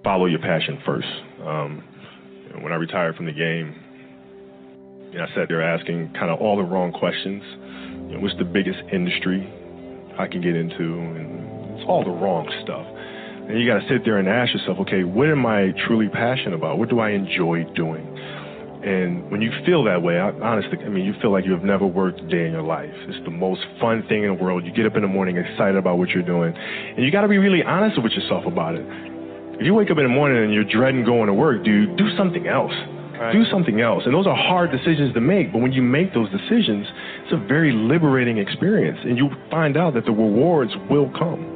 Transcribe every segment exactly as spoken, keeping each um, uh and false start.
follow your passion first. Um, when I retired from the game, you know, I sat there asking kind of all the wrong questions. You know, what's the biggest industry I can get into? And it's all the wrong stuff. And you got to sit there and ask yourself, okay, what am I truly passionate about? What do I enjoy doing? And when you feel that way, I, honestly, I mean, you feel like you have never worked a day in your life. It's the most fun thing in the world. You get up in the morning excited about what you're doing. And you got to be really honest with yourself about it. If you wake up in the morning and you're dreading going to work, dude, do something else. Right. Do something else. And those are hard decisions to make. But when you make those decisions, it's a very liberating experience. And you find out that the rewards will come.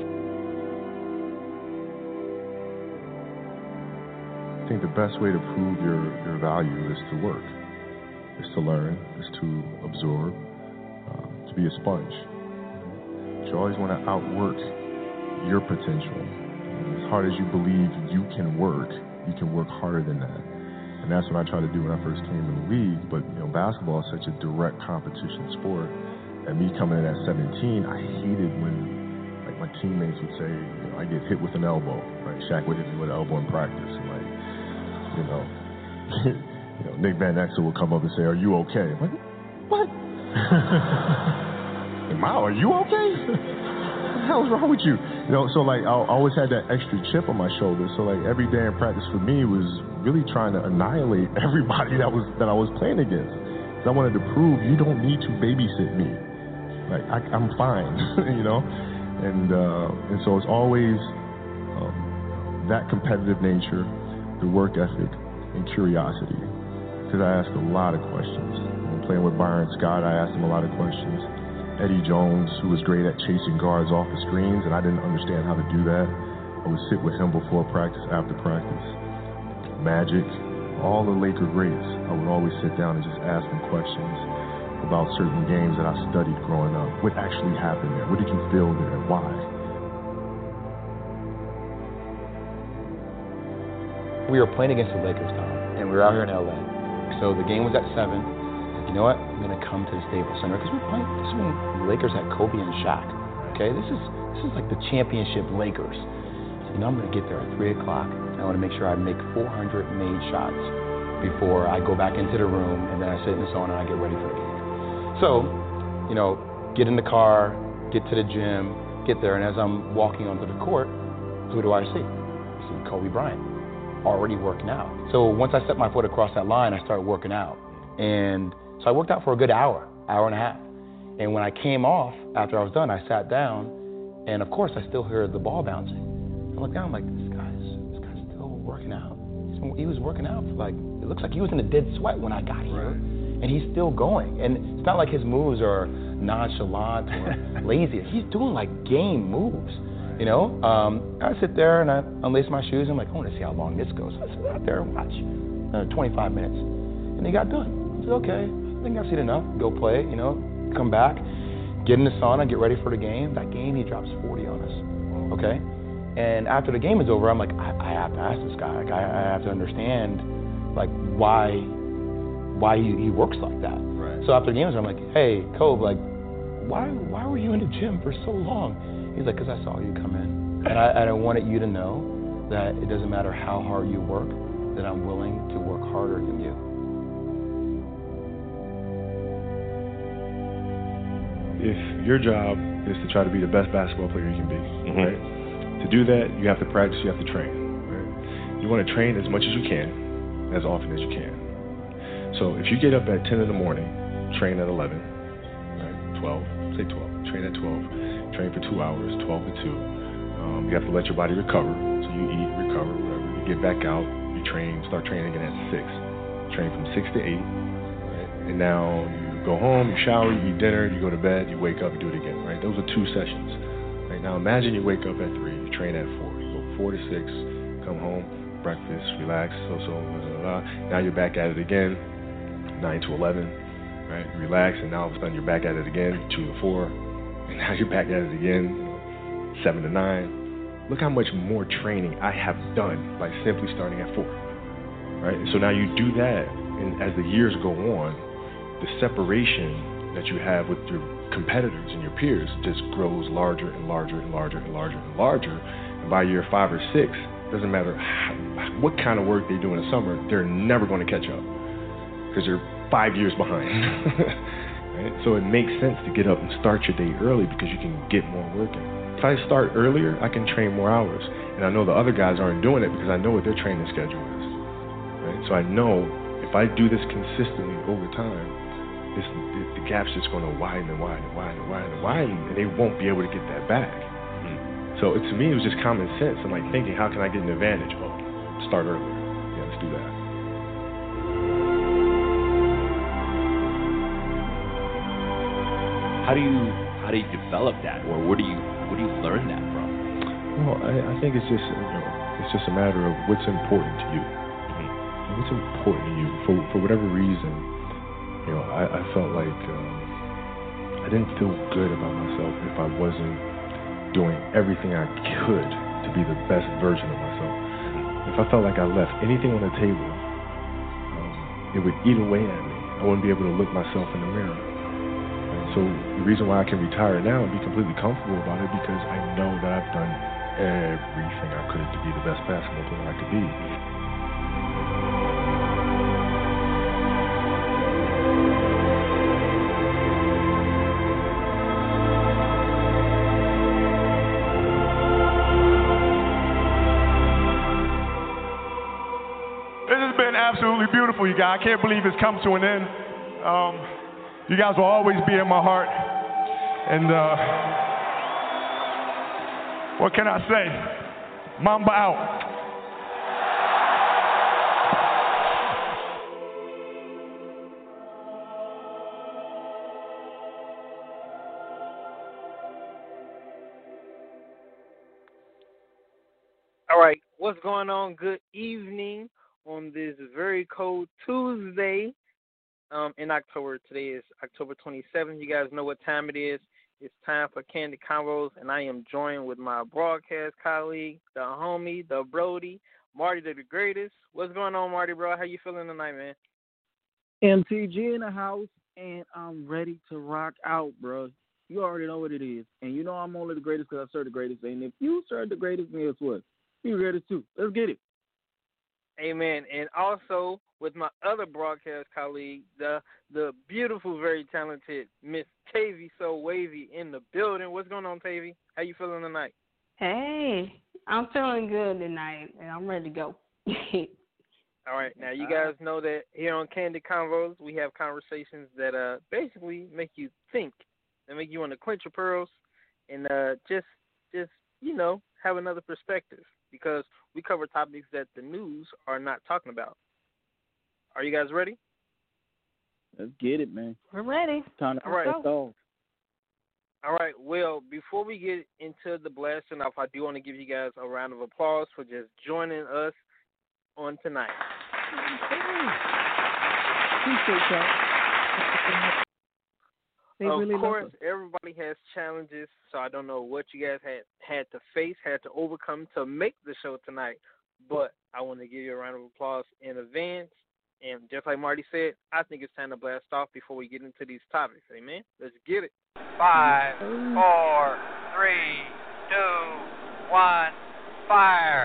I think the best way to prove your, your value is to work, is to learn, is to absorb, uh, to be a sponge. You always want to outwork your potential. And as hard as you believe you can work, you can work harder than that. And that's what I tried to do when I first came in the league. But you know, basketball is such a direct competition sport. And me coming in at seventeen, I hated when like my teammates would say, you know, I get hit with an elbow. Right? Shaq would hit me with an elbow in practice. And like, You know, you know, Nick Van Exel will come up and say, "Are you okay?" I'm like, "What? Mao, are you okay? What the hell is wrong with you?" You know, so like I always had that extra chip on my shoulder. So like every day in practice for me was really trying to annihilate everybody that was that I was playing against. I wanted to prove you don't need to babysit me. Like I, I'm fine, you know, and uh, and so it's always um, that competitive nature, the work ethic, and curiosity. Because I ask a lot of questions. When playing with Byron Scott, I asked him a lot of questions. Eddie Jones, who was great at chasing guards off the screens, and I didn't understand how to do that. I would sit with him before practice, after practice. Magic, all the Laker greats, I would always sit down and just ask them questions about certain games that I studied growing up. What actually happened there? What did you feel there? Why? We were playing against the Lakers, Tom, and we were out here in L A. So the game was at seven. You know what? I'm going to come to the Staples Center because we're playing. This is when the Lakers had Kobe and Shaq. Okay, this is this is like the championship Lakers. So you know I'm going to get there at three o'clock. I want to make sure I make four hundred made shots before I go back into the room, and then I sit in the sauna and I get ready for the game. So, you know, get in the car, get to the gym, get there, and as I'm walking onto the court, who do I see? I see Kobe Bryant, already working out. So once I set my foot across that line, I started working out. And so I worked out for a good hour, hour and a half. And when I came off, after I was done, I sat down, and of course I still heard the ball bouncing. I looked down, I'm like, this guy's, this guy's still working out. He's been, he was working out for like, it looks like he was in a dead sweat when I got here. Right. And he's still going. And it's not like his moves are nonchalant or lazy. He's doing like game moves. You know, um, I sit there and I unlace my shoes. And I'm like, I want to see how long this goes. So I sit out there and watch uh, twenty-five minutes. And he got done. I said, okay, I think I've seen enough. Go play, you know, come back, get in the sauna, get ready for the game. That game, he drops forty on us, okay? And after the game is over, I'm like, I, I have to ask this guy. Like, I, I have to understand, like, why why he, he works like that. Right. So after the game is over, I'm like, hey, Kobe, like, why why were you in the gym for so long? He's like, because I saw you come in. And I, and I wanted you to know that it doesn't matter how hard you work, that I'm willing to work harder than you. If your job is to try to be the best basketball player you can be, mm-hmm. right? To do that, you have to practice, you have to train, right? You want to train as much as you can, as often as you can. So if you get up at ten in the morning, train at eleven, right? twelve, say twelve, train at twelve, train for two hours, twelve to two. Um, you have to let your body recover, so you eat, recover, whatever. You get back out, you train, start training again at six. Train from six to eight, right? And now you go home, you shower, you eat dinner, you go to bed, you wake up, you do it again, right? Those are two sessions. Right now, imagine you wake up at three, you train at four, you go four to six, come home, breakfast, relax, so so, blah, blah, blah. Now you're back at it again, nine to eleven, right? Relax, and now all of a sudden you're back at it again, two to four, and now you're back at it again, seven to nine. Look how much more training I have done by simply starting at four, right? So now you do that, and as the years go on, the separation that you have with your competitors and your peers just grows larger and larger and larger and larger and larger. And by year five or six, doesn't matter how, what kind of work they do in the summer, they're never going to catch up because you're five years behind. Right? So it makes sense to get up and start your day early because you can get more work in. If I start earlier, I can train more hours. And I know the other guys aren't doing it because I know what their training schedule is. Right? So I know if I do this consistently over time, this, the, the gap's just going to widen and widen and widen and widen and widen, and they won't be able to get that back. Mm-hmm. So it, to me, it was just common sense. I'm like thinking, how can I get an advantage? Oh, start earlier. Yeah, let's do that. How do you how do you develop that, or where do you where do you learn that from? Well, I, I think it's just you know, it's just a matter of what's important to you. Mm-hmm. What's important to you for for whatever reason. You know, I, I felt like um, I didn't feel good about myself if I wasn't doing everything I could to be the best version of myself. If I felt like I left anything on the table, um, it would eat away at me. I wouldn't be able to look myself in the mirror. So the reason why I can retire now and be completely comfortable about it because I know that I've done everything I could to be the best basketball player I could be. This has been absolutely beautiful, you guys. I can't believe it's come to an end. Um, You guys will always be in my heart. And uh, what can I say? Mamba out. All right, what's going on? Good evening on this very cold Tuesday. Um, in October. Today is October twenty-seventh. You guys know what time it is. It's time for Candid Convos, and I am joined with my broadcast colleague, the homie, the Brody, Marty the Greatest. What's going on, Marty, bro? How you feeling tonight, man? M T G in the house, and I'm ready to rock out, bro. You already know what it is. And you know I'm only the greatest because I serve the greatest. And if you serve the greatest, then guess what? You're the greatest too. Let's get it. Amen. And also with my other broadcast colleague, the the beautiful, very talented Miss Tavy So Wavy in the building. What's going on, Tavy? How you feeling tonight? Hey, I'm feeling good tonight, and I'm ready to go. All right. Now, you guys know that here on Candid Convos, we have conversations that uh basically make you think and make you want to clench your pearls and uh just, just you know, have another perspective because we cover topics that the news are not talking about. Are you guys ready? Let's get it, man. We're ready. Time to All right. go. All right. Well, before we get into the blasting off, I do want to give you guys a round of applause for just joining us on tonight. Appreciate that. They of really course, love us. everybody has challenges, so I don't know what you guys had, had to face, had to overcome to make the show tonight, but I want to give you a round of applause in advance. And just like Marty said, I think it's time to blast off before we get into these topics. Amen? Let's get it. Five, four, three, two, one, fire.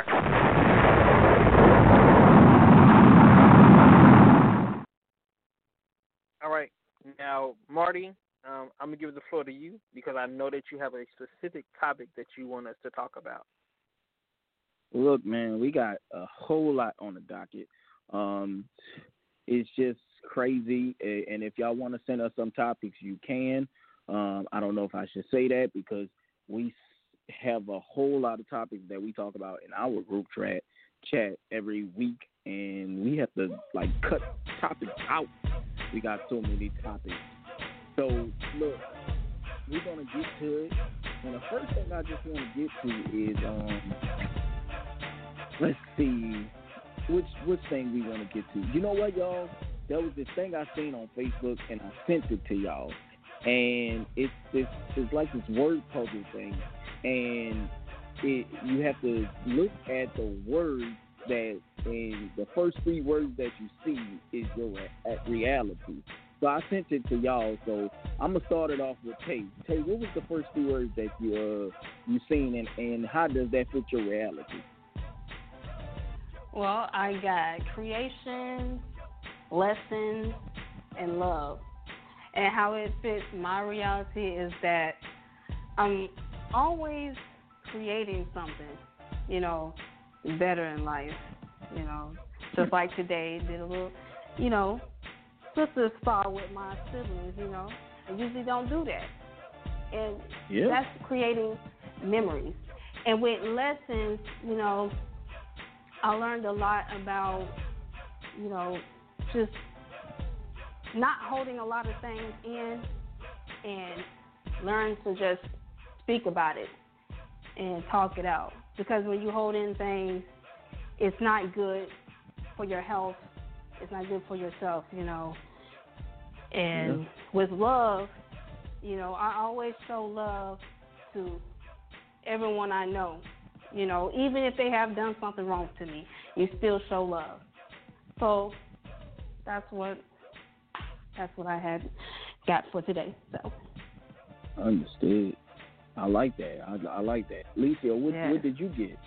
All right. Now, Marty, um, I'm going to give the floor to you because I know that you have a specific topic that you want us to talk about. Look, man, we got a whole lot on the docket. Um, it's just crazy. And if y'all want to send us some topics, you can. Um, I don't know if I should say that because we have a whole lot of topics that we talk about in our group chat chat every week, and we have to like cut topics out. We got so many topics. So look, we're gonna get to it. And the first thing I just want to get to is um, let's see. Which which thing we want to get to? You know what, y'all? There was this thing I seen on Facebook, and I sent it to y'all. And it's this it's like this word puzzle thing, and it you have to look at the words that, and the first three words that you see is your re- reality. So I sent it to y'all. So I'm gonna start it off with Tay. Tay, what was the first three words that you uh you seen, and, and how does that fit your reality? Well, I got creation, lessons, and love. And how it fits my reality is that I'm always creating something, you know, better in life. You know, just like today, did a little, you know, sister spa with my siblings, you know. I usually don't do that. And yeah. that's creating memories. And with lessons, you know, I learned a lot about, you know, just not holding a lot of things in and learn to just speak about it and talk it out. Because when you hold in things, it's not good for your health. It's not good for yourself, you know. And yeah. with love, you know, I always show love to everyone I know. You know, even if they have done something wrong to me, you still show love. So that's what that's what I had got for today. So understood. I like that. I, I like that. Lisa, what, yeah. what did you get?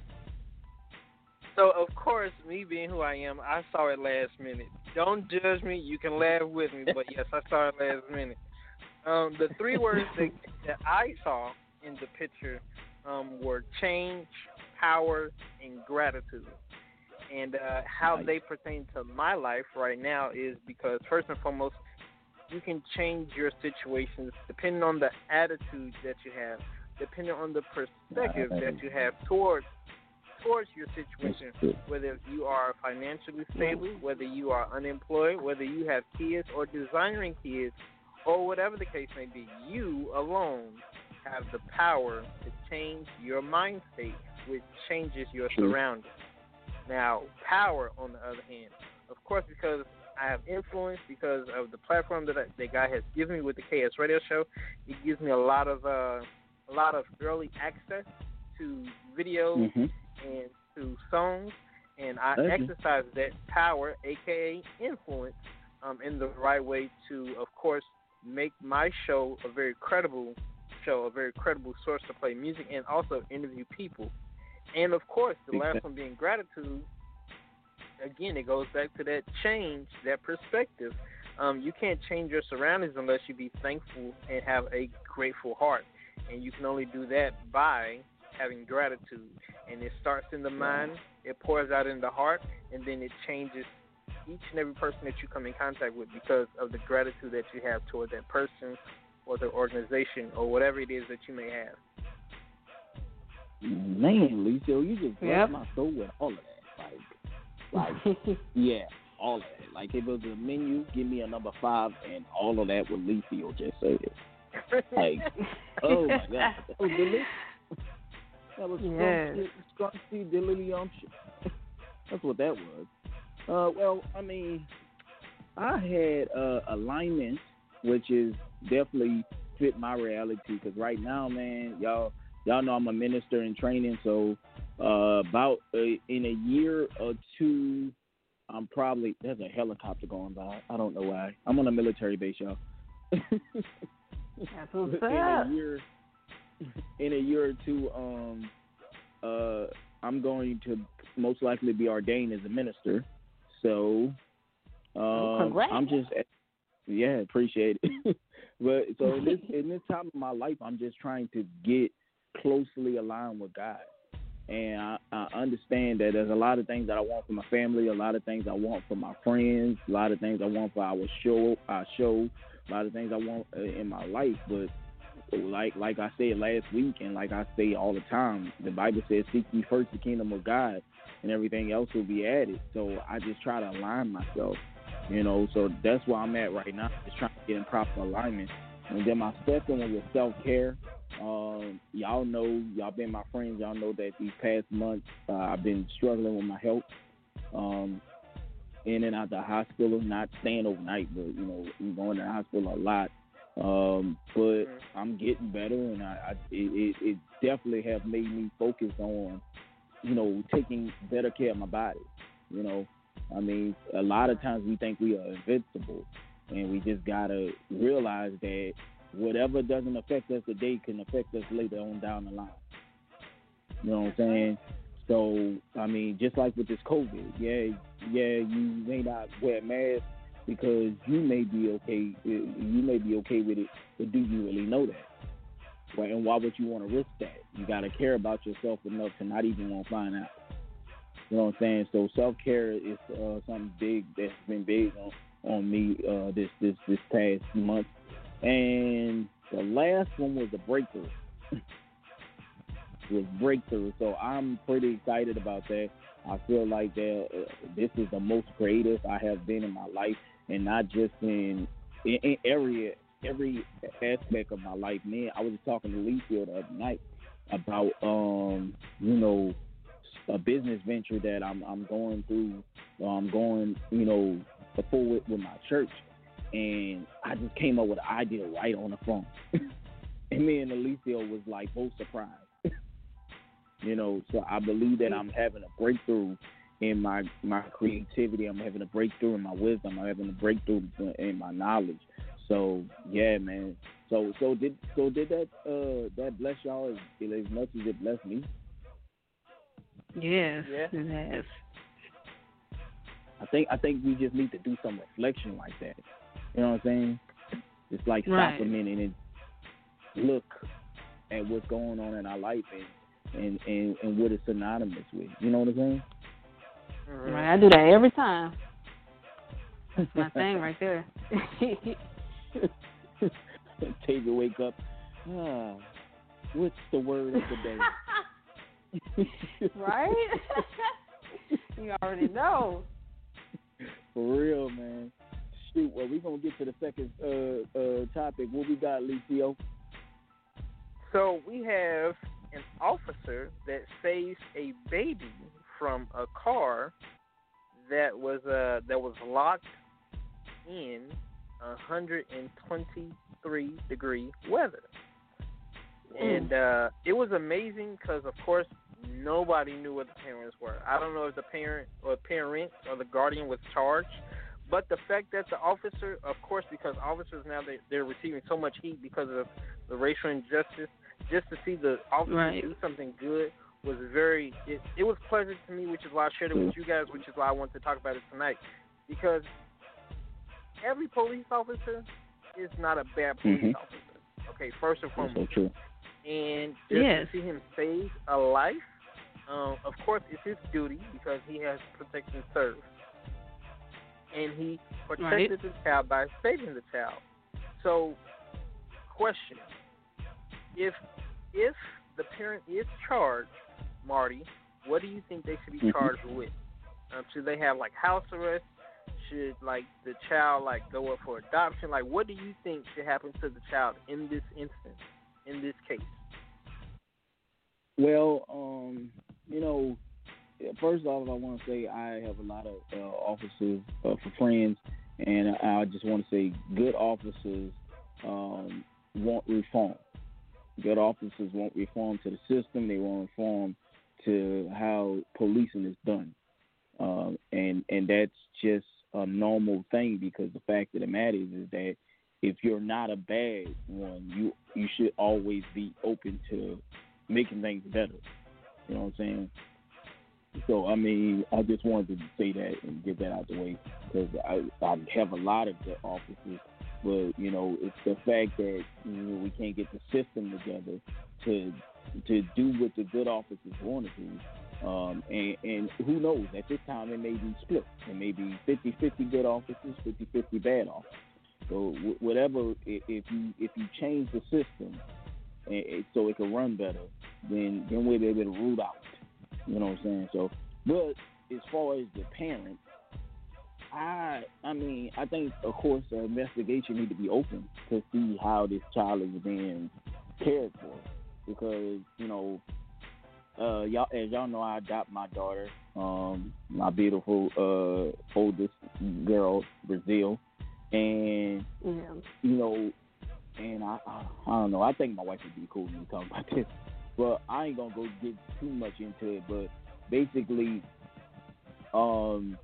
So, of course, me being who I am, I saw it last minute. Don't judge me. You can laugh with me, but yes, I saw it last minute. Um, the three words that, that I saw in the picture um, were change, power, and gratitude. And uh, how nice. They pertain to my life right now is because, first and foremost, you can change your situations depending on the attitude that you have, depending on the perspective that you have towards towards your situation, whether you are financially stable, whether you are unemployed, whether you have kids or desiring kids, or whatever the case may be. You alone have the power to change your mind state, which changes your surroundings. Now, power, on the other hand, of course, because I have influence, because of the platform that, I, that God has given me with the K S Radio Show, it gives me a lot of uh, a lot of early access to videos mm-hmm. and to songs, and I Thank exercise you. that power, aka influence, um, in the right way to, of course, make my show a very credible show, a very credible source to play music, and also interview people. And of course, the exactly. last one being gratitude. Again, it goes back to that change, that perspective. Um, you can't change your surroundings unless you be thankful and have a grateful heart. And you can only do that by having gratitude. And it starts in the mind, it pours out in the heart, and then it changes each and every person that you come in contact with because of the gratitude that you have toward that person or the organization or whatever it is that you may have. Man, Lisa, you just blessed yep. my soul with all of that. Like, like yeah, all of that. Like, if it was a menu, give me a number five, and all of that what Lisa just said. Like, oh my God, that was delicious. That was yes. scrunchy, delicious. That's what that was. Uh, well, I mean, I had uh, alignment, which is definitely fit my reality. Because right now, man, y'all, y'all know I'm a minister in training. So uh, about uh, in a year or two, I'm probably there's a helicopter going by. I don't know why. I'm on a military base, y'all. That's what's in up. a year, in a year or two, um, uh, I'm going to most likely be ordained as a minister. So, um, I'm just, yeah, appreciate it. But so in this in this time of my life, I'm just trying to get closely aligned with God, and I, I understand that there's a lot of things that I want for my family, a lot of things I want for my friends, a lot of things I want for our show, our show, a lot of things I want uh, in my life. But like like I said last week, and like I say all the time, the Bible says, "Seek ye first the kingdom of God, and everything else will be added." So I just try to align myself, you know. So that's where I'm at right now, just trying to get in proper alignment. And then my second one was self-care. Um, y'all know, y'all been my friends. Y'all know that these past months uh, I've been struggling with my health, um, in and out the hospital, not staying overnight, but you know, I'm going to the hospital a lot. Um, but I'm getting better, and I, I it, it definitely have made me focus on, you know, taking better care of my body. You know, I mean, a lot of times we think we are invincible, and we just gotta realize that whatever doesn't affect us today can affect us later on down the line. You know what I'm saying? So, I mean, just like with this COVID, yeah, yeah, you may not wear a mask because you may be okay, you may be okay with it, but do you really know that? Right? And why would you want to risk that? You got to care about yourself enough to not even want to find out. You know what I'm saying? So self-care is uh, something big that's been big on, on me uh, this, this, this past month. And the last one was a breakthrough. was breakthrough. So I'm pretty excited about that. I feel like that uh, this is the most creative I have been in my life, and not just in, in, in every every aspect of my life. Man, I was just talking to Leefield the other night about um you know a business venture that I'm I'm going through. I'm going you know forward with my church, and I just came up with an idea right on the phone, and me and Leefield was like both surprised. You know, so I believe that I'm having a breakthrough in my, my creativity. I'm having a breakthrough in my wisdom. I'm having a breakthrough in my knowledge. So yeah, man. So so did so did that uh, that bless y'all as, as much as it blessed me? Yes, Yeah. it has. I think I think we just need to do some reflection like that. You know what I'm saying? Just like stop Right. a minute and look at what's going on in our life and. And, and, and what it's synonymous with. You know what I'm saying? Mm-hmm. Right, I do that every time. That's my thing right there. Take a wake up. Ah, what's the word of the day? Right? You already know. For real, man. Shoot, well, we're going to get to the second uh, uh, topic. What we got, Licio? So we have an officer that saves a baby from a car that was uh that was locked in one hundred twenty-three degree weather, Mm. and uh, it was amazing because of course nobody knew what the parents were. I don't know if the parent or parent or the guardian was charged, but the fact that the officer, of course, because officers now they they're receiving so much heat because of the racial injustice. Just to see the officer Right. do something good was very, it, it was pleasant to me, which is why I shared it with you guys, which is why I wanted to talk about it tonight. Because every police officer is not a bad police Mm-hmm. officer. Okay, first and That's foremost. so true. And just Yes. to see him save a life, um, of course, it's his duty because he has to protect and serve. And he protected Right. the child by saving the child. So, question. If if the parent is charged, Marty, what do you think they should be Mm-hmm. charged with? Um, should they have like house arrest? Should like the child like go up for adoption? Like, what do you think should happen to the child in this instance, in this case? Well, um, you know, first off, I want to say I have a lot of uh, officers uh, for friends, and I just want to say good officers um, want reform. Good officers want reform to the system. They want reform to how policing is done, um, and and that's just a normal thing because the fact of the matter is, is that if you're not a bad one, you you should always be open to making things better. You know what I'm saying? So, I mean, I just wanted to say that and get that out the way because I, I have a lot of good officers, but, you know, it's the fact that, you know, we can't get the system together to to do what the good officers want to do. Um, and, and who knows, at this time it may be split. It may be fifty-fifty good officers, fifty-fifty bad officers. So w- whatever, if you if you change the system and, and so it can run better, then, then we'll be able to root out. You know what I'm saying? So, but as far as the parent, I I mean, I think, of course, the investigation need to be open to see how this child is being cared for. Because, you know, uh, y'all, as y'all know, I adopt my daughter, um, my beautiful uh, oldest girl, Brazil. And, Yeah. you know, and I, I I don't know, I think my wife would be cool when we talk about this. But I ain't gonna go get too much into it. But basically, um,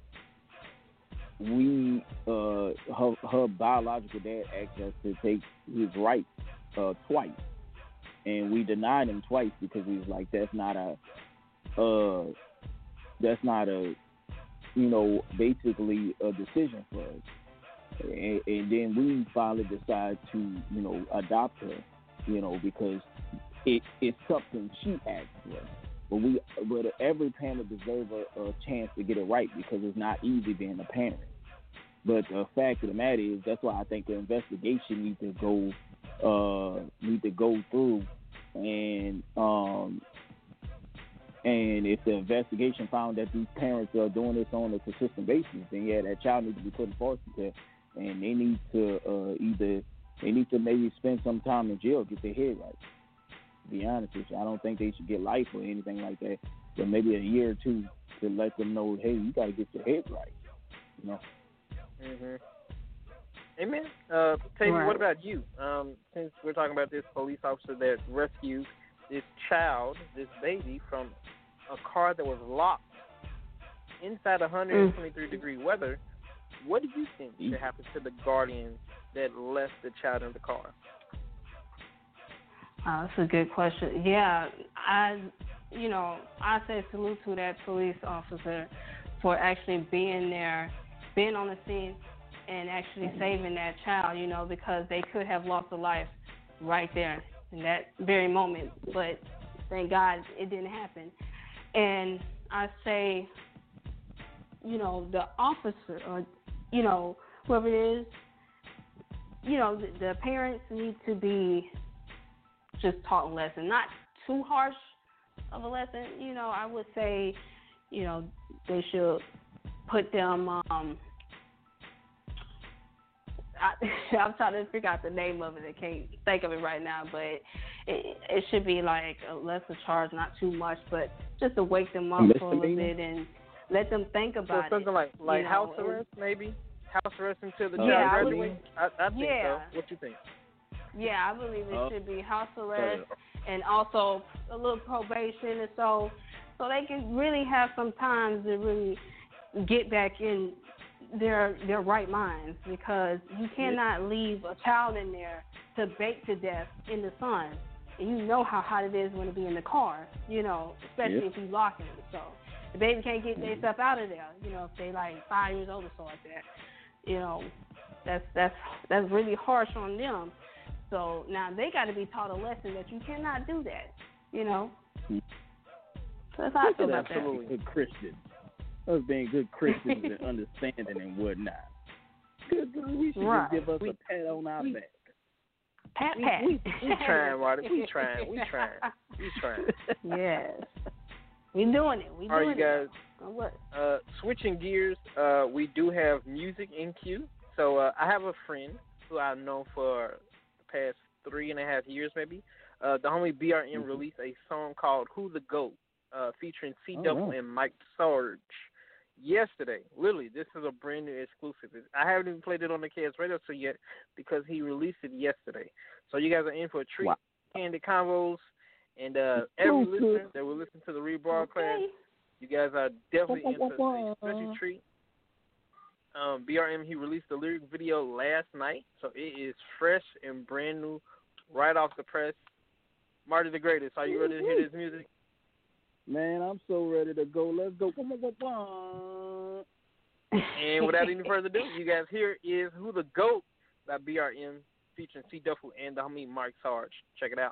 we uh, her, her biological dad asked us to take his rights uh, twice, and we denied him twice because he was like, "That's not a uh, that's not a, you know, basically a decision for us. And, and then we finally decide to, you know, adopt her, you know, because it, it's something she asked for. But we, but every parent deserves a, a chance to get it right because it's not easy being a parent. But the fact of the matter is, that's why I think the investigation needs to go, uh, need to go through, and um, and if the investigation found that these parents are doing this on a consistent basis, then yeah, that child needs to be put in foster care. And they need to uh, either they need to maybe spend some time in jail, get their head right. To be honest with you, I don't think they should get life or anything like that, but maybe a year or two to let them know, hey, you got to get your head right. You know. Mhm. Amen. Uh, Tavy, Right. what about you? Um, since we're talking about this police officer that rescued this child, this baby, from a car that was locked inside one hundred twenty-three mm. degree weather. What do you think should happen to the guardian that left the child in the car? Uh, that's a good question. Yeah, I, you know, I say salute to that police officer for actually being there, being on the scene, and actually saving that child, you know, because they could have lost a life right there in that very moment. But thank God it didn't happen. And I say, you know, the officer or you know, whoever it is, you know, the, the parents need to be just taught a lesson. Not too harsh of a lesson, you know, I would say, you know, they should put them, um, I, I'm trying to figure out the name of it. I can't think of it right now, but it, it should be like a lesser charge, not too much, but just to wake them up for a little bit and let them think about so something it. like like you know, house arrest, maybe house arrest until the child yeah, graduates. I, I think yeah. so. What you think? Yeah, I believe it uh, should be house arrest and also a little probation, and so so they can really have some time to really get back in their their right minds, because you cannot leave a child in there to bake to death in the sun. And you know how hot it is when it be in the car, you know, especially yeah. if you lock it. So the baby can't get their stuff out of there, you know, if they like five years old or so like that. You know, that's that's that's really harsh on them. So now they got to be taught a lesson that you cannot do that. You know. So that's how I feel about absolutely that. Good Christian. Us being good Christians and understanding and whatnot. Good, good. We should right. just give us we, a pat on our we, back. Pat, pat. We, we, we trying, Marty. We trying. We trying. We trying. Yes. We doing it. We doing All right, you guys. it. Uh, what? Uh, switching gears, uh, we do have music in queue. So uh, I have a friend who I've known for the past three and a half years, maybe. Uh, the homie B R M mm-hmm. released a song called "Who the Goat," uh, featuring C oh, Double wow. and Mike Sarge. Yesterday, literally, this is a brand new exclusive. I haven't even played it on the K S Radio Show yet because he released it yesterday. So you guys are in for a treat. Wow. Candid Convos, and uh, every listener that will listen to the rebroadcast, okay. you guys are definitely in for a special treat. Um, B R M, he released the lyric video last night, so it is fresh and brand new, right off the press. Marty the Greatest, are you ready to hear this music? Man, I'm so ready to go. Let's go. Come on, come on. And without any further ado, you guys, here is Who the Goat by B R M featuring C Duffel and the homie Mike Sarge. Check it out.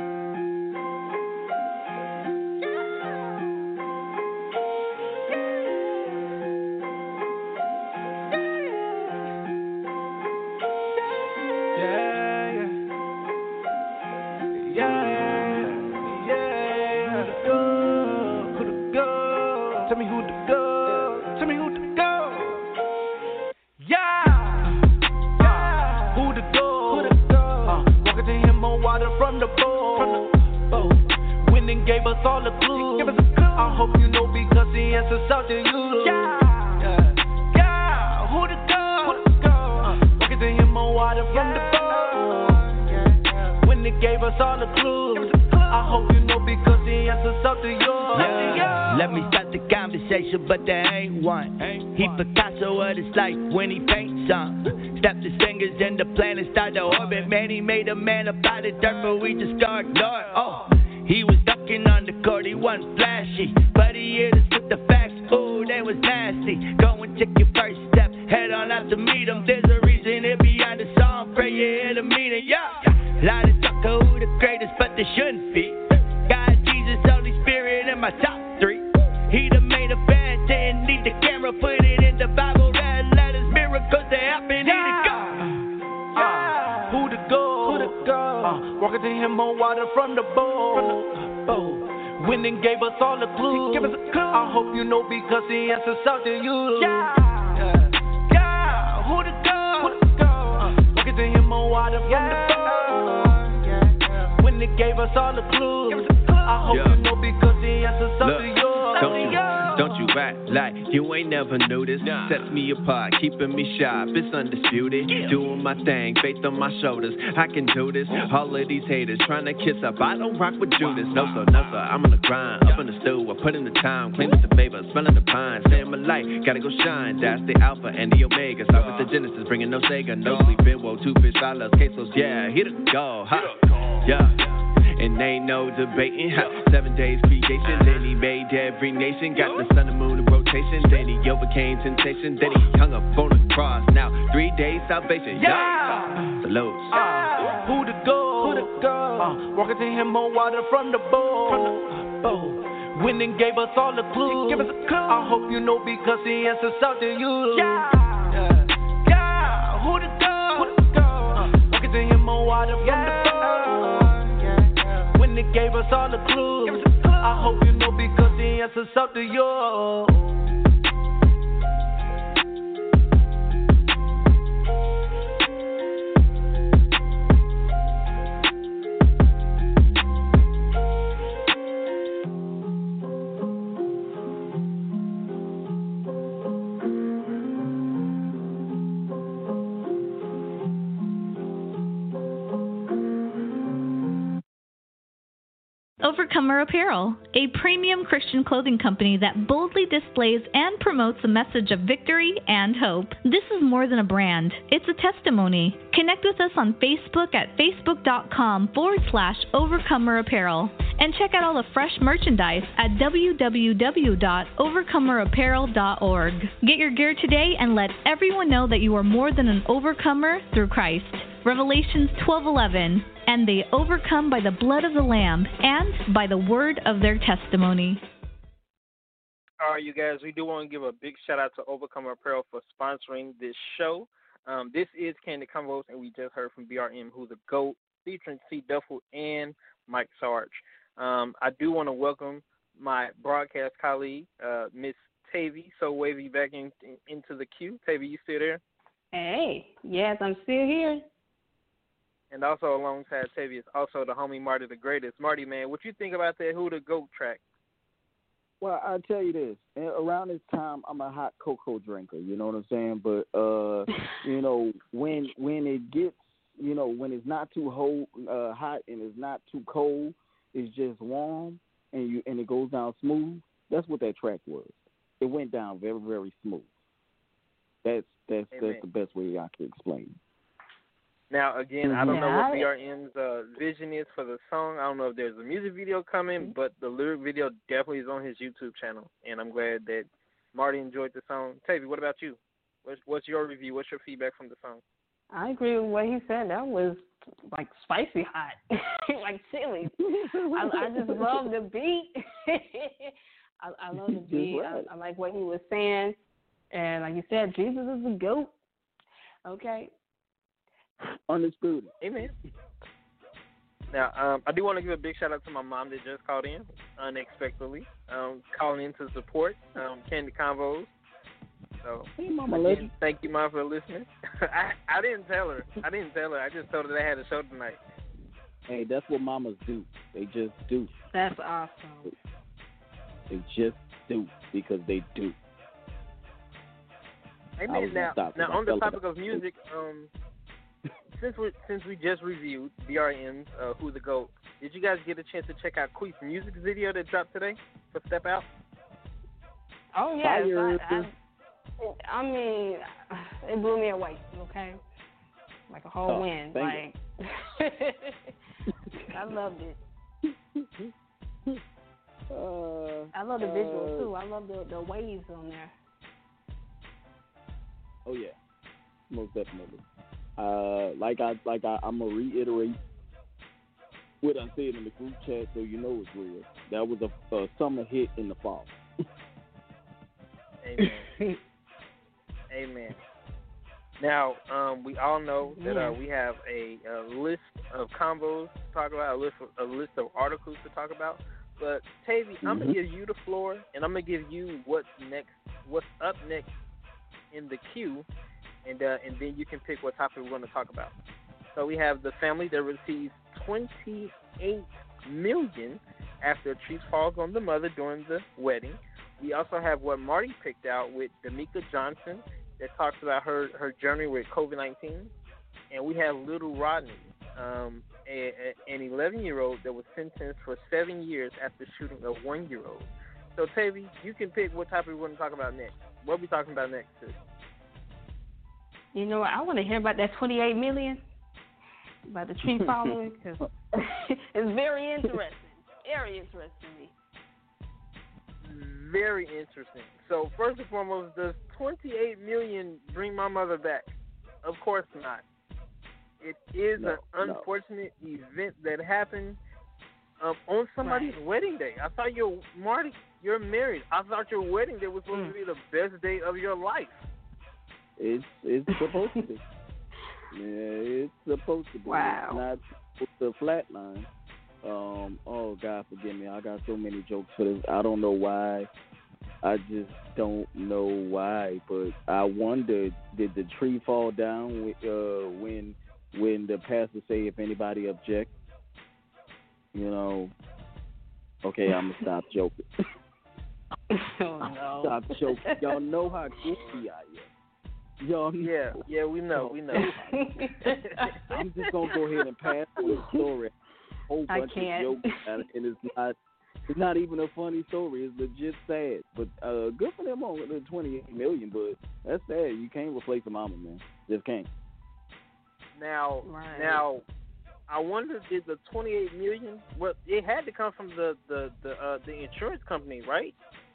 From the boat, when and gave us all the clues. I hope you know because the answer's out to you. Yeah, yeah, yeah. Who the go? Uh, walking to him on water from the boat. When they gave us all the clues. I hope you know because the answer's out to you. Yeah. Let me start the conversation, but there ain't one. He Picasso what it's like when he paints something. Snap his fingers and the planet start to orbit. Man, he made a man about it, dirt, but we just start ignoring. Oh, he was ducking on the court, he wasn't flashy, but he hit us with the facts. Ooh, they was nasty. Go and take your first step, head on out to meet him. There's a reason it behind the song, pray you hear the meaning. Yeah, lot of talk of who the greatest, but they shouldn't be. God, Jesus, Holy Spirit in my top three. He done made a band, didn't need the camera, put it in the Bible, red letters, miracles that happen. He the God. Uh, who the go? Who the go? Uh, walking to him on water from the boat. boat. Went and gave us all the clues. Give us a clue. I hope you know because he answers out to you. Yeah. Yeah. Yeah. Who the go? Who the go? Uh, walking to him on water from yeah. the boat. Yeah. When they gave us all the clues. Give us a clue. I hope yeah. you know because he answers out to you. Don't you, don't you act like you ain't never knew this. Nah. Sets me apart, keeping me sharp, it's undisputed. Yeah. Doing my thing, faith on my shoulders, I can do this. All of these haters trying to kiss up, I don't rock with Judas. No sir, no sir, I'm on the grind, up in the stew, I put in the time, claiming the favor, smelling the pine, saying my light, gotta go shine. That's the Alpha and the Omega, start with the Genesis, bringing no Sega, no sleeping, whoa, two fish, I love quesos, yeah, hit it go, ha, yeah. And ain't no debating. Seven days creation, then he made every nation. Got the sun and moon in rotation, then he overcame temptation. Then he hung up on the cross. Now three days salvation. Yeah. Salute. Uh, who the go? Who the go? Uh, walking to him on water from the boat. From the boat. Went and gave us all the clues. Give us a clue. I hope you know because he answers out to you. Yeah. Yeah. Yeah. Who the go? Who the go? Uh, walking to him on water from yeah. the boat. They gave us all the clues. I hope you know because the answer's up to you. Overcomer Apparel, a premium Christian clothing company that boldly displays and promotes a message of victory and hope. This is more than a brand, it's a testimony. Connect with us on Facebook at facebook.com forward slash Overcomer Apparel. And check out all the fresh merchandise at w w w dot overcomer apparel dot org. Get your gear today and let everyone know that you are more than an overcomer through Christ. Revelations twelve eleven, and they overcome by the blood of the Lamb and by the word of their testimony. All right, you guys, we do want to give a big shout out to Overcomer Apparel for sponsoring this show. Um, this is Candid Convos, and we just heard from B R M, who's a GOAT, featuring C. Duffel and Mike Sarge. Um, I do want to welcome my broadcast colleague, uh, Miss Tavy, so wavy back in, in, into the queue. Tavy, you still there? Hey, yes, I'm still here. And also alongside Tavy is also the homie Marty the Greatest. Marty, man, what you think about that Who the GOAT track? Well, I'll tell you this. Around this time, I'm a hot cocoa drinker, you know what I'm saying? But, uh, you know, when when it gets, you know, when it's not too ho- uh, hot and it's not too cold, it's just warm and you and it goes down smooth, that's what that track was. It went down very, very smooth. That's that's Amen. That's the best way I can explain it. Now, again, I don't yeah, know what I... B R M's uh, vision is for the song. I don't know if there's a music video coming, but the lyric video definitely is on his YouTube channel, and I'm glad that Marty enjoyed the song. Tavy, what about you? What's, what's your review? What's your feedback from the song? I agree with what he said. That was like spicy hot, like chili. I, I just love the beat. I, I love the beat. I, I like what he was saying. And like you said, Jesus is the GOAT. Okay. Understood. Amen. Now, um, I do want to give a big shout out to my mom that just called in unexpectedly, um, calling in to support um, Candid Convos. So, hey, Mama, again, thank you, Mom, for listening. I, I didn't tell her. I didn't tell her. I just told her that I had a show tonight. Hey, that's what mamas do. They just do. That's awesome. They just do because they do. Amen. Now, now on the topic of music, um, since we since we just reviewed B R M's uh, Who the GOAT, did you guys get a chance to check out Queef's music video that dropped today for Step Out? Oh yes, I, I, I mean, it blew me away. Okay, like a whole oh, win. Like I loved it. Uh, I love the visual Uh, too. I love the the waves on there. Oh yeah, most definitely. Uh, like I like I, I'm gonna reiterate what I said in the group chat, so you know it's real. That was a, a summer hit in the fall. Amen. Amen. Now, um, we all know that uh, we have a, a list of combos to talk about, a list of, a list of articles to talk about. But Tavy, mm-hmm. I'm gonna give you the floor, and I'm gonna give you what's next, what's up next in the queue, and uh, and then you can pick what topic we're going to talk about. So we have the family that receives twenty-eight million after a tree falls on the mother during the wedding. We also have what Marty picked out with Damika Johnson that talks about her, her journey with COVID nineteen. And we have Little Rodney, um, a, a, an eleven-year-old that was sentenced for seven years after shooting a one-year-old. So, Tavy, you can pick what topic we're going to talk about next. What are we talking about next, sis? You know what? I want to hear about that twenty-eight million, about the tree falling, because it's very interesting. Very interesting to me. Very interesting. So, first and foremost, does twenty-eight million bring my mother back? Of course not. It is no, an unfortunate no. event that happened um, on somebody's right. wedding day. I thought your Marty, you're married. I thought your wedding day was supposed mm. to be the best day of your life. It's it's supposed to be. Yeah, it's supposed to be. Wow. It's not the flat line. Um, oh God, forgive me. I got so many jokes for this. I don't know why. I just don't know why. But I wonder, did the tree fall down uh, when when the pastor say if anybody object? You know. Okay, I'm gonna stop joking. Oh no. Stop joking. Y'all know how goofy I am. Y'all know. Yeah, yeah, we know, we know. I'm just gonna go ahead and pass on the story. Whole bunch of jokes, and it's not it's not even a funny story. It's legit sad. But uh, good for them on the twenty-eight million. But that's sad. You can't replace a mama, man. Just can't. Now, right. now, I wonder did the twenty-eight million? Well, it had to come from the the the, uh, the insurance company, right?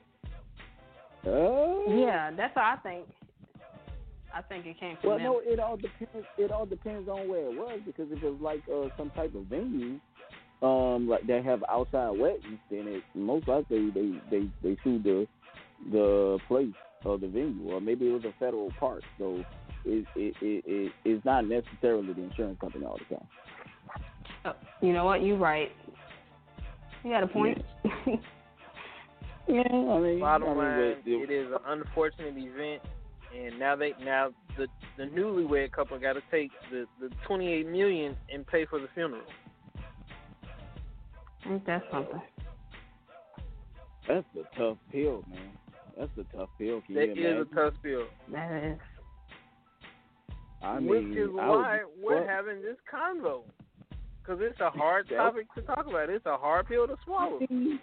Uh, yeah, that's what I think. I think it came from well, them. no, it all depends. It all depends on where it was, because if it was like uh, some type of venue, um, like they have outside weddings, then it most likely they they they sued the the place or the venue, or maybe it was a federal park. So it it it, it it's not necessarily the insurance company all the time. Oh, you know what? You're right. You got a point. Yeah, yeah I mean, bottom I mean, line, it, it, it is an unfortunate event. And now they now the the newlywed couple got to take the, the twenty-eight million and pay for the funeral. Ain't that something? That's a tough pill, man. That's a tough pill. Can That you is a tough pill. That is. I mean, Which is I why would, we're what? having this convo, because it's a hard topic to talk about. It's a hard pill to swallow.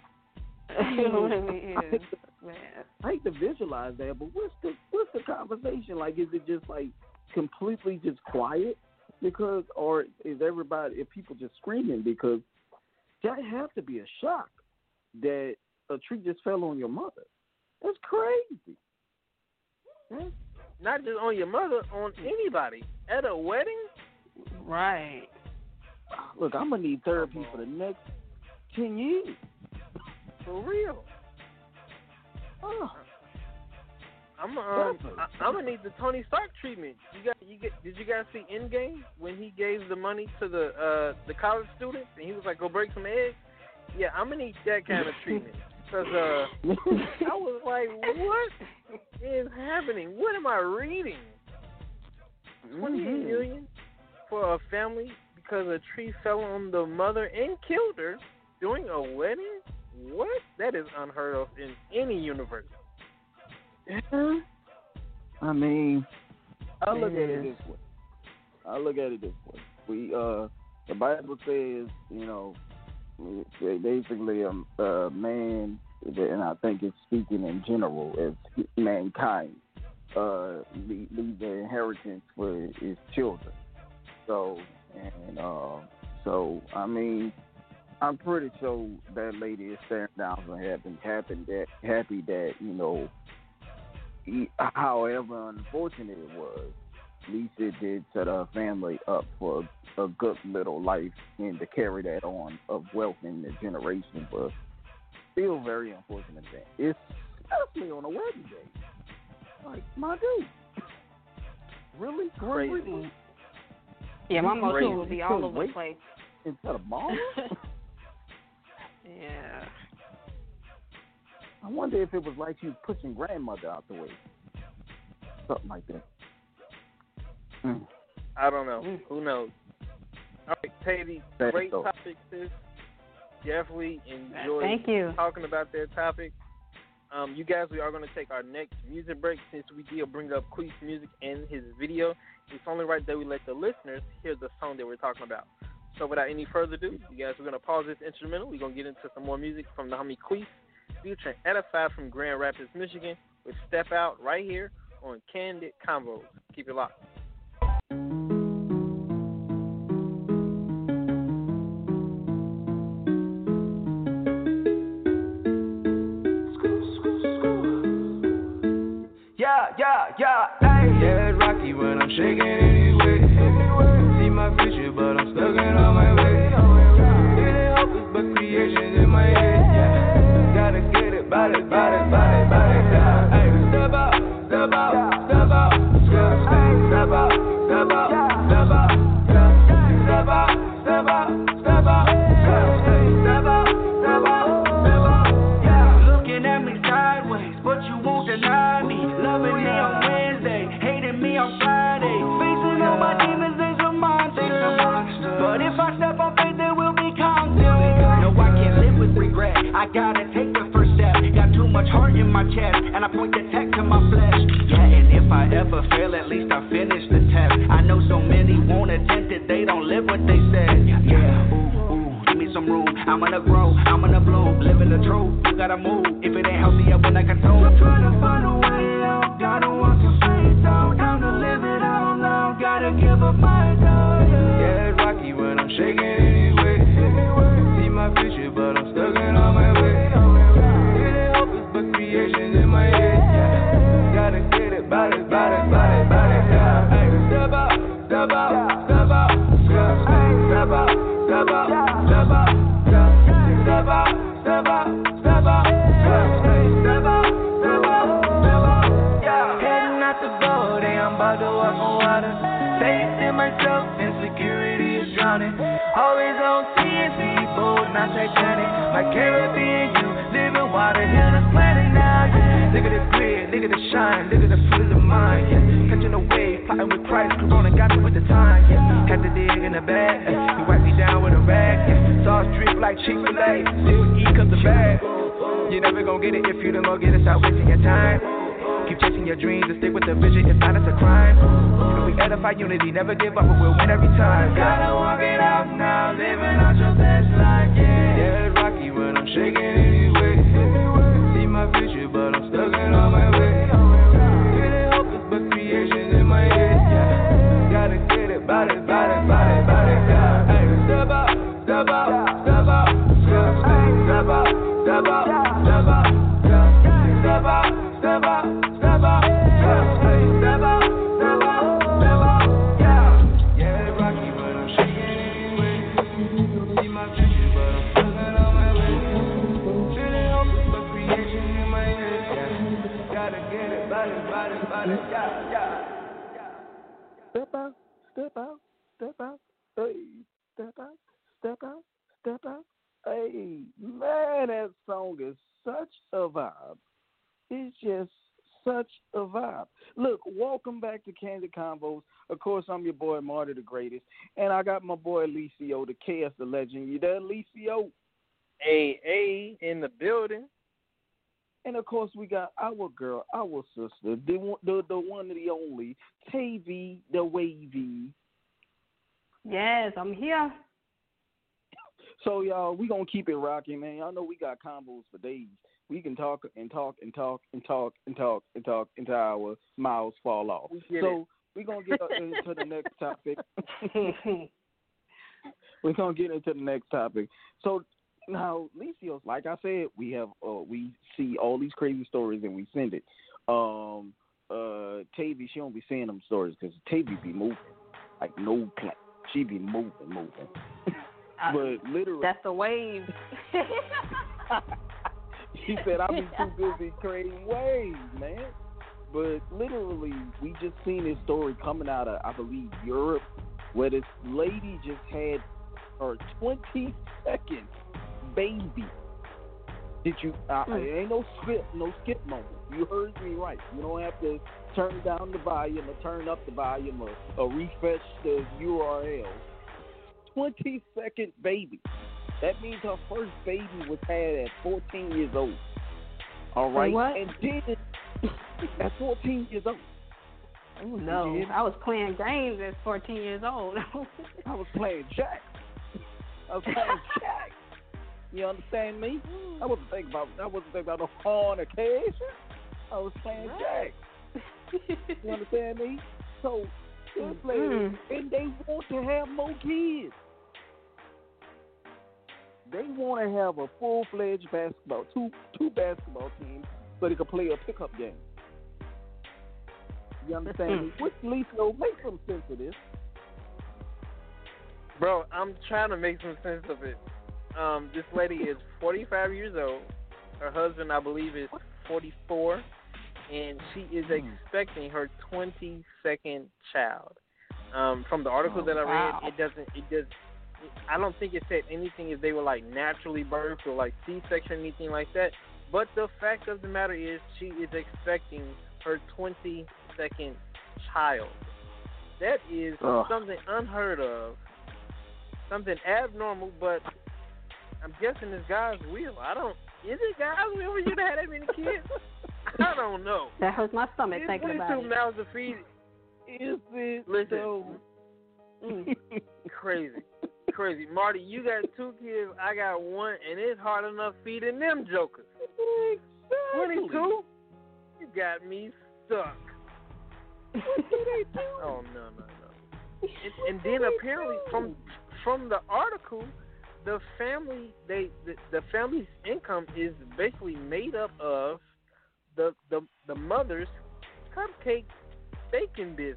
Man. I hate to visualize that, but what's the what's the conversation like? Is it just like completely just quiet because, or is everybody, if people just screaming because that have to be a shock that a tree just fell on your mother? That's crazy. That's, Not just on your mother, on anybody at a wedding. Right. Look, I'm gonna need therapy for the next ten years. For real. Oh. I'm um, I, I'm gonna need the Tony Stark treatment. You got, you get. Did you guys see Endgame when he gave the money to the uh, the college students and he was like, "Go break some eggs"? Yeah, I'm gonna need that kind of treatment because uh, I was like, "What is happening? What am I reading?" Twenty-eight mm-hmm. million for a family because a tree fell on the mother and killed her during a wedding. What? That is unheard of in any universe. Yeah. I mean, I look at it this way. I look at it this way. We, uh, the Bible says, you know, basically a, a man, and I think it's speaking in general as mankind, uh, leave the inheritance for his children. So, and uh, so, I mean, I'm pretty sure that lady is staring down from heaven, happy that happy that you know. He, however unfortunate it was, at least it did set her family up for a good little life and to carry that on of wealth in the generation. But still, very unfortunate thing. Especially on a wedding day. Like my dude, really crazy. Yeah, my Crazy. emotions will be all over the place. Instead of mom. Yeah. I wonder if it was like she was pushing grandmother out the way. Something like that. Mm. I don't know. Mm. Who knows? All right, Patty, great so. topic, sis. Definitely enjoyed Thank you. talking about that topic. Um, you guys, we are going to take our next music break since we did bring up Queef's music and his video. It's only right that we let the listeners hear the song that we're talking about. So without any further ado, you guys, we're going to pause this instrumental. We're going to get into some more music from the homie Queef, featuring Edify from Grand Rapids, Michigan, with Step Out right here on Candid Convos. Keep it locked. Yeah, yeah, yeah, ayy. Yeah, it's rocky when I'm shaking anyway. See my future, but I'm stuck in on my way. It ain't hopeless, but creation's in my head. Yeah, gotta get it, bout it, bout it, bout it, bout it. Yeah, ayy. Step out, step out, step out, step step out, step out, step out, step out, step out, step out, step out, step out, step out. Yeah, looking at me sideways, but you won't deny me. Loving me on Wednesday, hating me on Friday. Facing all my demons, they some monsters. But if I step on faith, there will be conquest. No, I can't live with regret. I gotta take the first step. Got too much heart in my chest, and I point the tech to my flesh. Yeah, and if I ever fail, at least I finish the test. I know so many won't attempt it, they don't live what they said. Yeah, ooh, ooh, give me some room. I'm gonna grow, I'm gonna bloom. Living the truth, you gotta move. If it ain't healthy, I will not control. I'm trying to find a way out, gotta walk your face out. Time to live it out loud, gotta give up my doubt. Yeah, yeah, it's rocky when I'm shaking anyway. See my future, but I'm stuck in on my way. It ain't hopeless, but creation's in my head. Yeah, gotta get it, bout it, bout it, bout it, bout it. Yeah, ay, step out, step out, step out, step step out, step out, step out, step out, step out, step out, step out, step out, step out. Yeah, heading out the boat, I'm about to walk on water. Faith in myself, insecurity is drowning. Always on T N T, bold, not Titanic. My Caribbean, you living water, here this planet now. Yeah. Look at the grid, look at the shine, look at the fruit of the mind. Yeah. Catching the wave, plotting with Christ, Corona got me with the time. Yeah. Had to dig in the bag, yeah. He wiped me down with a rag. Yeah. Sauce drip like Chick-fil-A, still eat cause the bag. You're never gonna get it if you don't go get it, stop wasting your time. Keep chasing your dreams and stick with the vision, if not it's a crime. If we edify unity, never give up, but we'll win every time. Gotta walk it out now, living out your best life, yeah. Yeah, it's rocky when I'm shaking anyway. See my future, but I'm stuck in on my way. It ain't hopeless, but creation's in my head, yeah. Gotta get it, bout it, bout it, bout it, bout it, yeah. Ay, step out, step out, step out, step step out, step out, step out, step out, step out, step out, step out, step out, step out, yeah. Yeah, it's rocky, but I'm shaking anyway. See my future, but I'm stuck on my way. It ain't hopeless, but creation in my head, yeah. Gotta get it, body, body, body, yeah, yeah. Step out, step out, step out, hey, step out, step out, step out. Hey, man, that song is such a vibe. It's just such a vibe. Look, welcome back to Candid Convos. Of course, I'm your boy, Marty the Greatest. And I got my boy, Licio, the K S the Legend. You there, Licio? Hey, hey, in the building. And, of course, we got our girl, our sister, the, the, the one and the only, Tavy the Wavy. Yes, I'm here. So, y'all, we going to keep it rocking, man. Y'all know we got combos for days. We can talk and talk and talk and talk and talk and talk until our mouths fall off. We so, we're going to get into the next topic. we're gonna get into the next topic. So now, Licios, like I said, we have uh, we see all these crazy stories and we send it. Um, uh, Tavy, she don't be saying them stories because Tavy be moving like no plan. She be moving, moving. But literally, that's the wave. She said, "I'll be too busy creating waves, man." But literally, we just seen this story coming out of, I believe, Europe, where this lady just had her twenty-second baby. Did you? Uh, Hmm. It ain't no skip, no skip moment. You heard me right. You don't have to turn down the volume or turn up the volume or, or refresh the U R L. twenty-second baby. That means her first baby was had at fourteen years old. All right? Say what? And then at fourteen years old. Oh, no. I was playing games at fourteen years old. I was playing jack. I was playing jack. You understand me? I wasn't thinking about I wasn't thinking about no fornication. I was playing Right. jack. You understand me? So this lady, Mm. and they want to have more kids. They want to have a full-fledged basketball, two two basketball teams, so they can play a pickup game. You understand me? What, Lisa, make some sense of this. Bro, I'm trying to make some sense of it. Um, this lady is forty-five years old. Her husband, I believe, is forty-four, and she is expecting her twenty-second child. Um, from the article Oh, that I wow. read, it doesn't. It does. I don't think it said anything if they were like naturally birthed or like C-section or anything like that. But the fact of the matter is, she is expecting her twenty-second child. That is Ugh. something unheard of, something abnormal. But I'm guessing it's God's will. I don't. Is it God's will for you to have that many kids? I don't know. That hurts my stomach It's thinking about twenty-two it. mouths to feed. Is it Listen, so? Mm. crazy, crazy. Marty, you got two kids. I got one, and it's hard enough feeding them jokers. Twenty-two? You got me stuck. What do they do? Oh no, no, no. And, and then apparently from from the article, the family they the, the family's income is basically made up of the the the mother's cupcake baking business.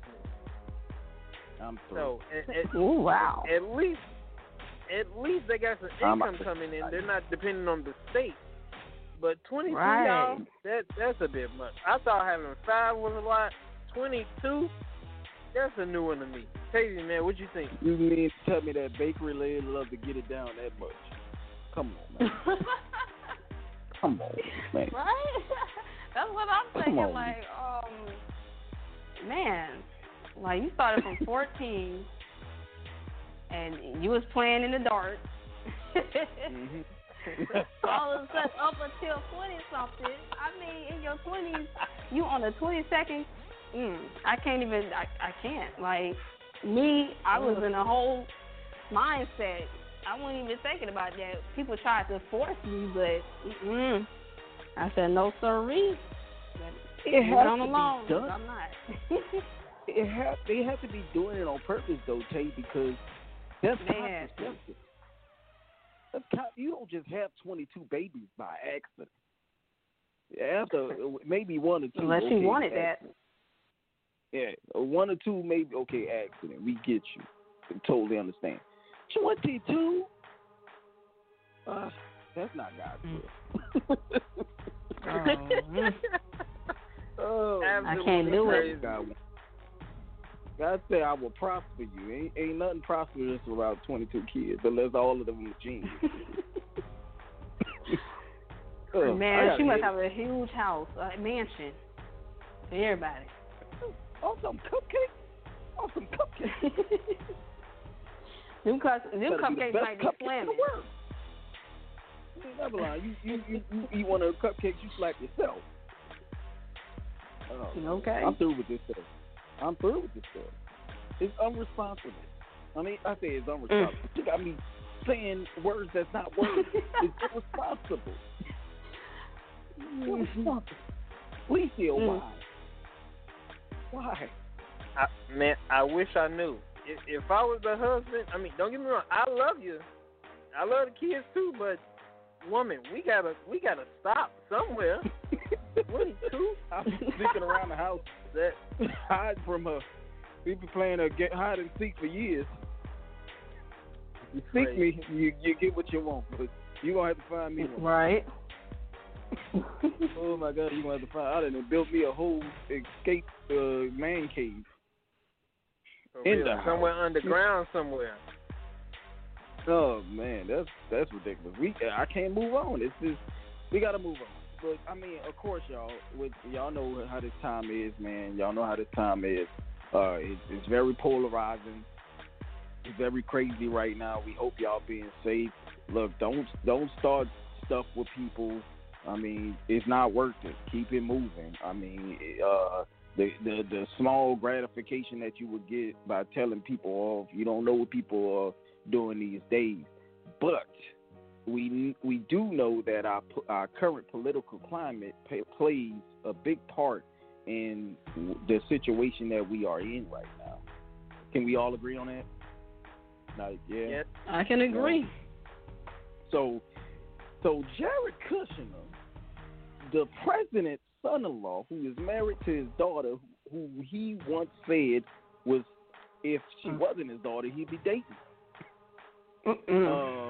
I'm through. So at, at, Ooh, wow. at least at least they got some I'm income out. coming in. They're not depending on the state. But twenty-two, Right. y'all, that that's a bit much. I thought having five was a lot. Twenty-two, that's a new one to me. Crazy, man, what you think? You mean to tell me that bakery lady love to get it down that much? Come on, man. Come on, man. Right? That's what I'm Come thinking. on. Like, um, man, like you started from fourteen, and you was playing in the dark. Mm-hmm. All of a sudden, up until twenty something. I mean, in your twenties, you on the twenty second. Mm, I can't even. I, I can't. Like me, I was in a whole mindset. I wasn't even thinking about that. People tried to force me, but mm-mm. I said no, sirree. It Leave has on to be alone. done. I'm not. It have, they have to be doing it on purpose, though, Tay, because that's Man. contraceptive. That's con- you don't just have twenty-two babies by accident. After maybe one or two. Unless okay, you wanted that. accident. Yeah, one or two, maybe, okay, accident. We get you. I totally understand. twenty-two? Uh, that's not God's will. Oh. Oh, I can't do crazy. it. God, God said, I will prosper you. Ain't, ain't nothing prosperous about twenty-two kids unless all of them are genius. Oh, I Man, gotta she must hit have a huge house, a mansion for everybody. it. Oh, some cupcakes? Oh, some cupcakes. them cup- them Better be the cupcakes best might be cupcakes in slamming. the world. You ain't never lying. You, you, you, you eat one of the cupcakes, you slap yourself. Oh, Okay. I'm through with this stuff. I'm through with this stuff. It's unresponsible. I mean, I say it's unresponsible. Mm. You got me saying words that's not words. It's irresponsible. Irresponsible. Licio, Mm. why? Why? I, man, I wish I knew. if, if I was the husband, I mean, don't get me wrong, I love you, I love the kids too, but woman, we gotta we gotta stop somewhere. twenty-two I'm sneaking around the house that hide from her. We've been playing a get hide and seek for years. You seek right. me, you you get what you want, but you gonna have to find me one. Right. Oh my God, you gonna have to find. I done built me a whole escape uh, man cave. For in real, the somewhere house. Underground somewhere. Oh man, that's that's ridiculous. We I can't move on. It's just we gotta move on. But I mean, of course, y'all, with y'all know how this time is, man. Y'all know how this time is. Uh, it, it's very polarizing. It's very crazy right now. We hope y'all being safe. Look, don't don't start stuff with people. I mean, it's not worth it. Keep it moving. I mean, uh, the, the the small gratification that you would get by telling people off, you don't know what people are doing these days. But we we do know that our our current political climate pay, plays a big part in the situation that we are in right now. Can we all agree on that? Like, yeah, yes, I can agree. So, so Jared Kushner, the president's son-in-law, who is married to his daughter, who he once said was, if she wasn't his daughter, he'd be dating. Uh,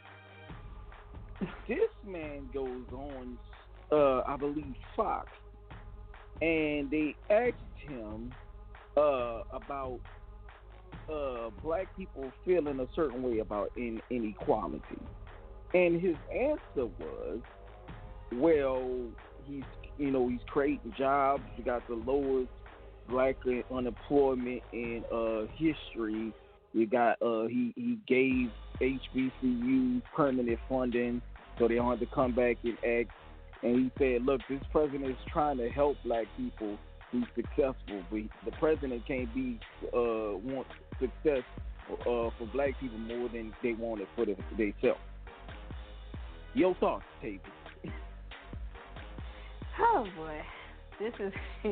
this man goes on, uh, I believe, Fox, and they asked him uh, about uh, black people feeling a certain way about in, inequality. And his answer was, well, he's, you know, he's creating jobs. He got the lowest black unemployment in uh, history. We got, uh, he, he gave H B C Us permanent funding so they don't have to come back and act. And he said, look, this president is trying to help black people be successful, but the president can't be uh, want success uh, for black people more than they want it for themselves. Your thoughts, Tavy? Oh boy, this is.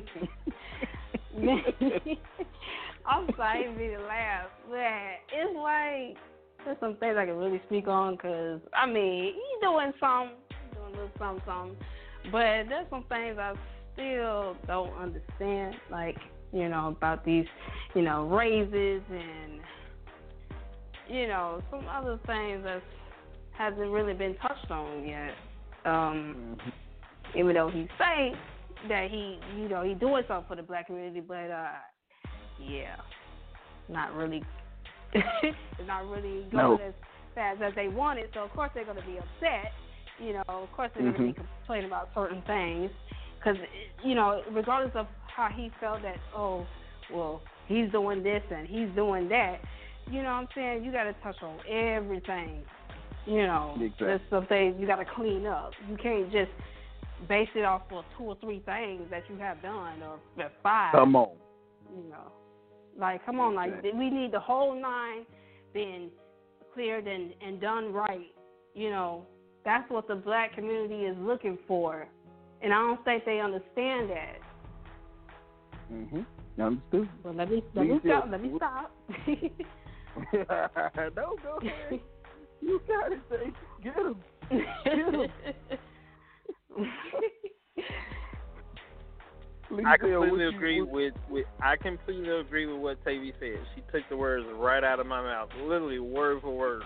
I'm sorry, I didn't mean to laugh, but it's like there's some things I can really speak on because I mean he's doing some, doing a little something, something, but there's some things I still don't understand, like you know about these, you know, raises and you know some other things that hasn't really been touched on yet. Um, mm-hmm. Even though he say that he, you know, he doing something for the black community, but uh, yeah, not really. It's not really going nope. as fast as they wanted. So of course they're going to be upset. You know, of course they're mm-hmm. going to be complaining about certain things because you know, regardless of how he felt that, oh, well, he's doing this and he's doing that. You know what I'm saying? You got to touch on everything. You know, exactly. There's some things you got to clean up. You can't just base it off of two or three things that you have done or five. Come on. You know, like, come on, like, we need the whole nine being cleared and, and done right. You know, that's what the black community is looking for. And I don't think they understand that. Mm-hmm. Understood. Well, let me, let me stop. Let me stop. No, go ahead. You got it, Dave. Get him. Get him. I completely agree with, with I completely agree with what Tavy said. She took the words right out of my mouth, literally word for word.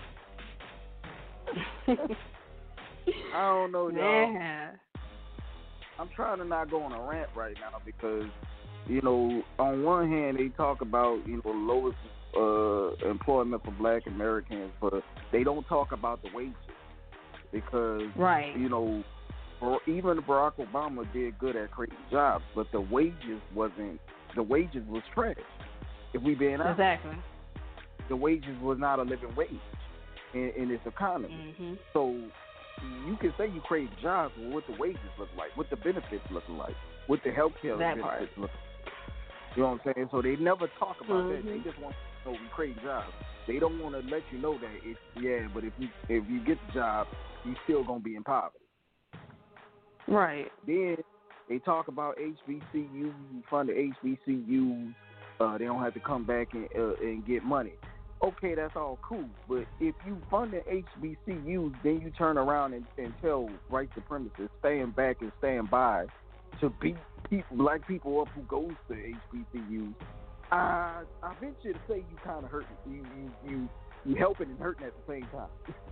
I don't know, y'all. Yeah. I'm trying to not go on a rant right now because, you know, on one hand they talk about, you know, lowest uh, employment for black Americans, but they don't talk about the wages because, right. you know, even Barack Obama did good at creating jobs, but the wages wasn't, the wages was trash. If we being honest. Exactly. The wages was not a living wage in, in this economy. Mm-hmm. So you can say you create jobs, but what the wages look like, what the benefits look like, what the health care benefits part. look like. You know what I'm saying? So they never talk about mm-hmm. that. They just want to know we create jobs. They don't want to let you know that it's, yeah, but if you if you get the job, you still gonna be in poverty. Right. Then they talk about H B C Us, fund the H B C Us, Uh, they don't have to come back and uh, and get money. Okay, that's all cool. But if you fund the H B C Us, then you turn around and, and tell white supremacists stand back and stand by to beat people, black people up who goes to H B C Us. I I venture to say you kind of hurting. You you you you helping and hurting at the same time.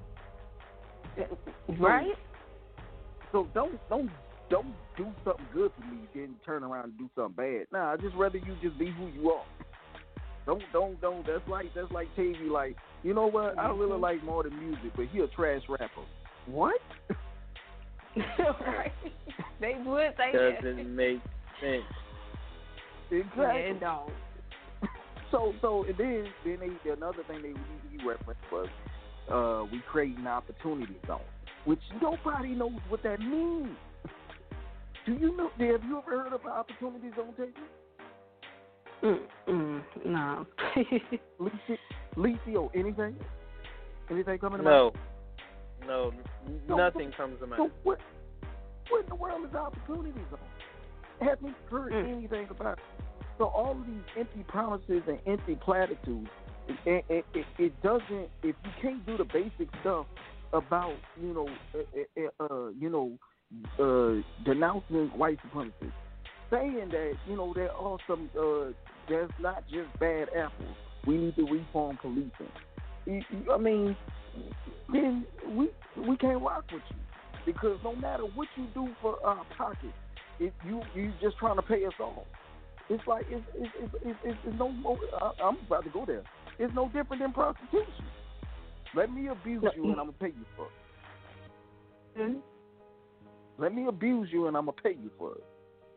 Right. So, so don't don't don't do something good for me, then turn around and do something bad. Nah, I just rather you just be who you are. Don't don't don't. That's like that's like T V. Like, you know what? I really like more than music, but he a trash rapper. What? Right. They would say Doesn't that. Doesn't make sense. Exactly. Yeah, it don't. So so and then then they, another thing they he referenced was uh, we creating opportunity zones, which nobody knows what that means. Do you know? Have you ever heard of an opportunity zone, Taylor? Mm, mm, no. Licio, anything? Anything coming to no. mind? No, No. nothing comes to mind. So what? What in the world is opportunity zone? Haven't heard Mm. anything about it. So all of these empty promises and empty platitudes, it, it, it, it doesn't. If you can't do the basic stuff about, you know, uh, uh, you know, uh, denouncing white supremacy, saying that, you know, there are some, uh, there's not just bad apples. We need to reform policing. You, you, I mean, then we we can't rock with you, because no matter what you do for our pocket, if you you just trying to pay us off. It's like it's it's it's, it's, it's, it's no more. I, I'm about to go there. It's no different than prostitution. Let me abuse you and I'm gonna pay you for it. Mm-hmm. Let me abuse you and I'm gonna pay you for it.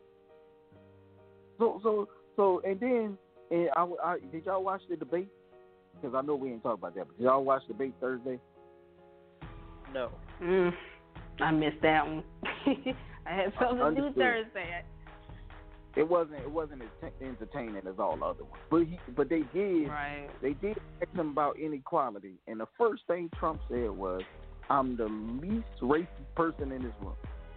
So so so and then and I, I did y'all watch the debate? Because I know we ain't talking about that. But did y'all watch the debate Thursday? No. Mm, I missed that one. I had something to do Understood. Thursday. It wasn't it wasn't as t- entertaining as all the other ones, but he, but they did right. they did ask him about inequality, and the first thing Trump said was, "I'm the least racist person in this room."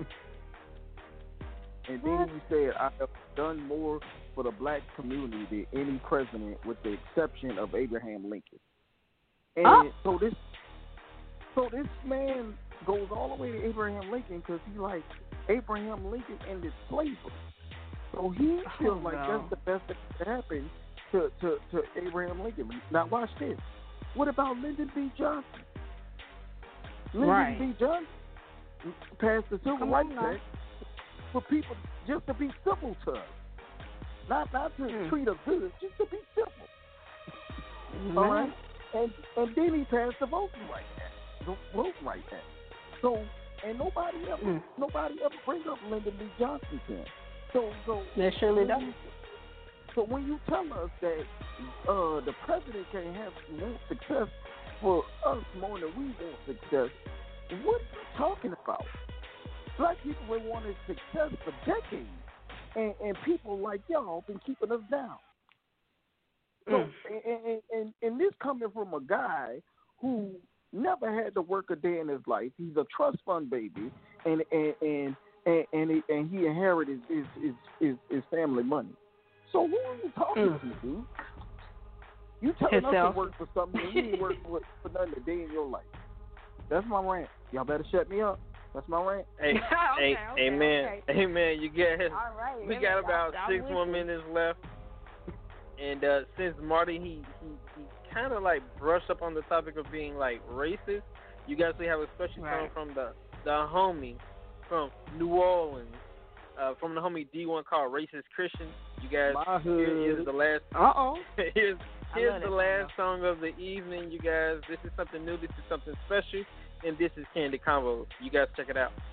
And then he said, "I have done more for the black community than any president, with the exception of Abraham Lincoln." And huh? so this so this man goes all the way to Abraham Lincoln because he like Abraham Lincoln ended slavery. So he feels oh, like no. that's the best thing that happened to, to, to Abraham Lincoln. Now watch this. What about Lyndon B. Johnson? Lyndon right. B. Johnson passed the Civil Come Rights on, Act for people just to be civil to us. Not not to mm. treat us good, just to be civil. Mm-hmm. All right? And and then he passed the Voting Rights Act. The Voting Rights Act. So and nobody ever mm. nobody ever brings up Lyndon B. Johnson to him. So, so they surely don't. So when you tell us that uh, the president can't have want success for us more than we want success, what are you talking about? Black people have wanted success for decades, and, and people like y'all been keeping us down. So, Mm. and, and, and, and this coming from a guy who never had to work a day in his life. He's a trust fund baby, and and and. And and he, and he inherited his his, his his family money. So who are you talking mm. to, dude? You telling Himself. us to work for something and you ain't work for, for nothing a day in your life. That's my rant. Y'all better shut me up. That's my rant. Hey, okay, hey, okay, amen, okay. amen. You get. All right. We got about I'm six with more you. minutes left, and uh, since Marty he he, he kind of like brushed up on the topic of being like racist, you guys we have a special right. song from the the homie from New Orleans, uh, from the homie D one called Racist Christian. You guys, here is the last. Uh oh. here's here's the that last song of the evening, you guys. This is something new. This is something special, and this is Candy Convo. You guys check it out.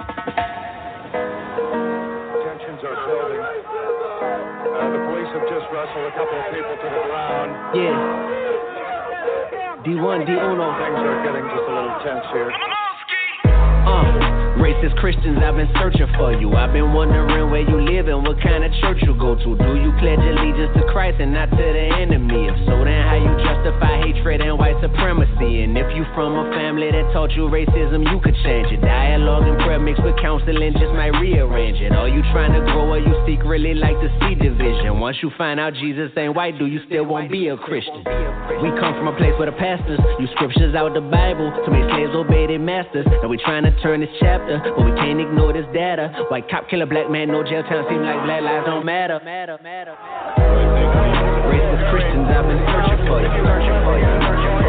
Tensions are building. Uh, the police have just wrestled a couple of people to the ground. Yeah. D one, D uno. Things are getting just a little tense here. Uh, race Racist Christians, I've been searching for you. I've been wondering where you live and what kind of church you go to. Do you pledge allegiance to Christ and not to the enemy? If so, then how you justify hatred and white supremacy? And if you from a family that taught you racism, you could change it. Dialogue and prayer mixed with counseling just might rearrange it. Are you trying to grow or you secretly like to see division? Once you find out Jesus ain't white, do you still won't be a Christian? We come from a place where the pastors use scriptures out the Bible to make slaves obey their masters. And we trying to turn this chapter, but we can't ignore this data. White cop kill a black man, no jail time, seem like black lives don't matter. matter, matter, matter. Racist Christians, I've been searching for you. Searching for you.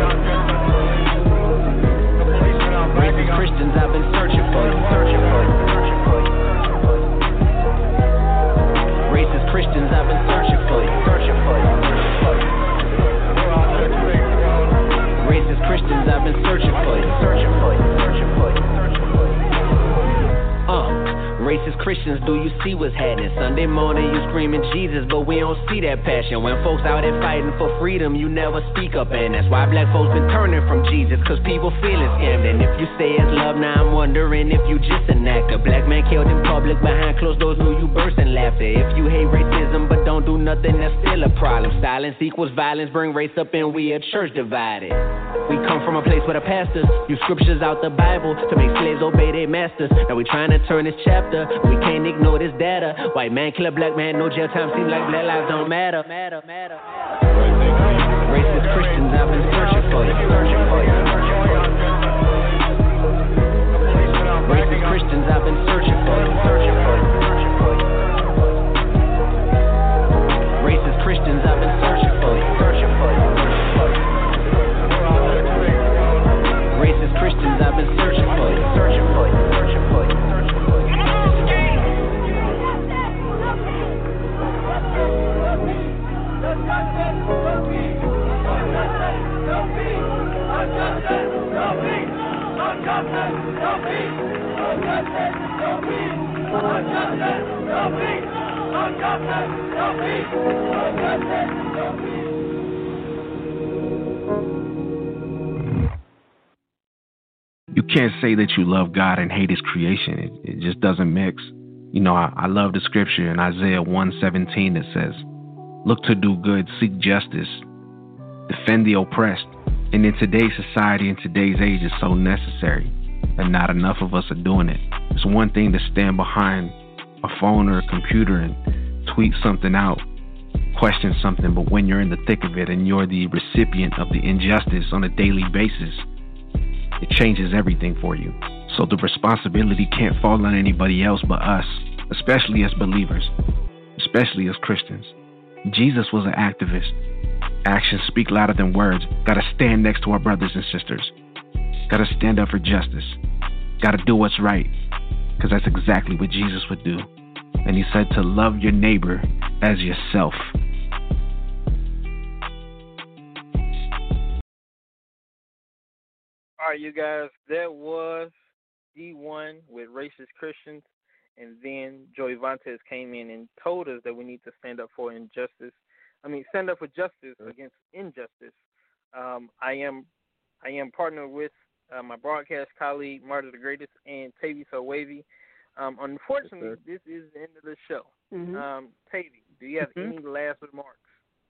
Racist Christians, I've been searching for you. Searching for you. Racist Christians, I've been searching for you. Searching for you. Racist Christians, I've been searching for you. Searching for you. Searching for you. Uh, racist Christians, do you see what's happening? Sunday morning you screaming Jesus, but we don't see that passion. When folks out there fighting for freedom, you never speak up. And that's why black folks been turning from Jesus, cause people feeling scammed. And if you say it's love, now I'm wondering if you just an actor. Black man killed in public, behind closed doors knew you burst in laughter. If you hate racism but don't do nothing, that's still a problem. Silence equals violence, bring race up and we a church divided. We come from a place where the pastors use scriptures out the Bible to make slaves obey their masters. Now we trying to turn this chapter, we can't ignore this data. White man kill a black man, no jail time, seems like black lives don't matter. matter, matter, matter. Racist Christians, I've been searching for you. Searching for you. Racist Christians, I've been searching for you. Searching for you. Racist Christians, I've been searching for you. Searching for you. Racist Christians, I've been searching for you, searching for you, searching for you, searching for you. You can't say that you love God and hate his creation. It, it just doesn't mix. You know, I, I love the scripture in Isaiah one seventeen that says, look to do good, seek justice, defend the oppressed. And in today's society, in today's age, it's so necessary, and not enough of us are doing it. It's one thing to stand behind a phone or a computer and tweet something out, question something, but when you're in the thick of it and you're the recipient of the injustice on a daily basis, it changes everything for you. So the responsibility can't fall on anybody else but us, especially as believers, especially as Christians. Jesus was an activist. Actions speak louder than words. Gotta stand next to our brothers and sisters. Gotta stand up for justice. Gotta do what's right, because that's exactly what Jesus would do. And he said to love your neighbor as yourself. All right, you guys, that was D one with Racist Christians, and then Joey Vantes came in and told us that we need to stand up for injustice. I mean, stand up for justice against injustice. Um, I am I am partnered with uh, my broadcast colleague, Marta the Greatest, and Tavy So Wavy. Um, unfortunately, yes, this is the end of the show. Mm-hmm. Um, Tavy, do you have mm-hmm. any last remarks?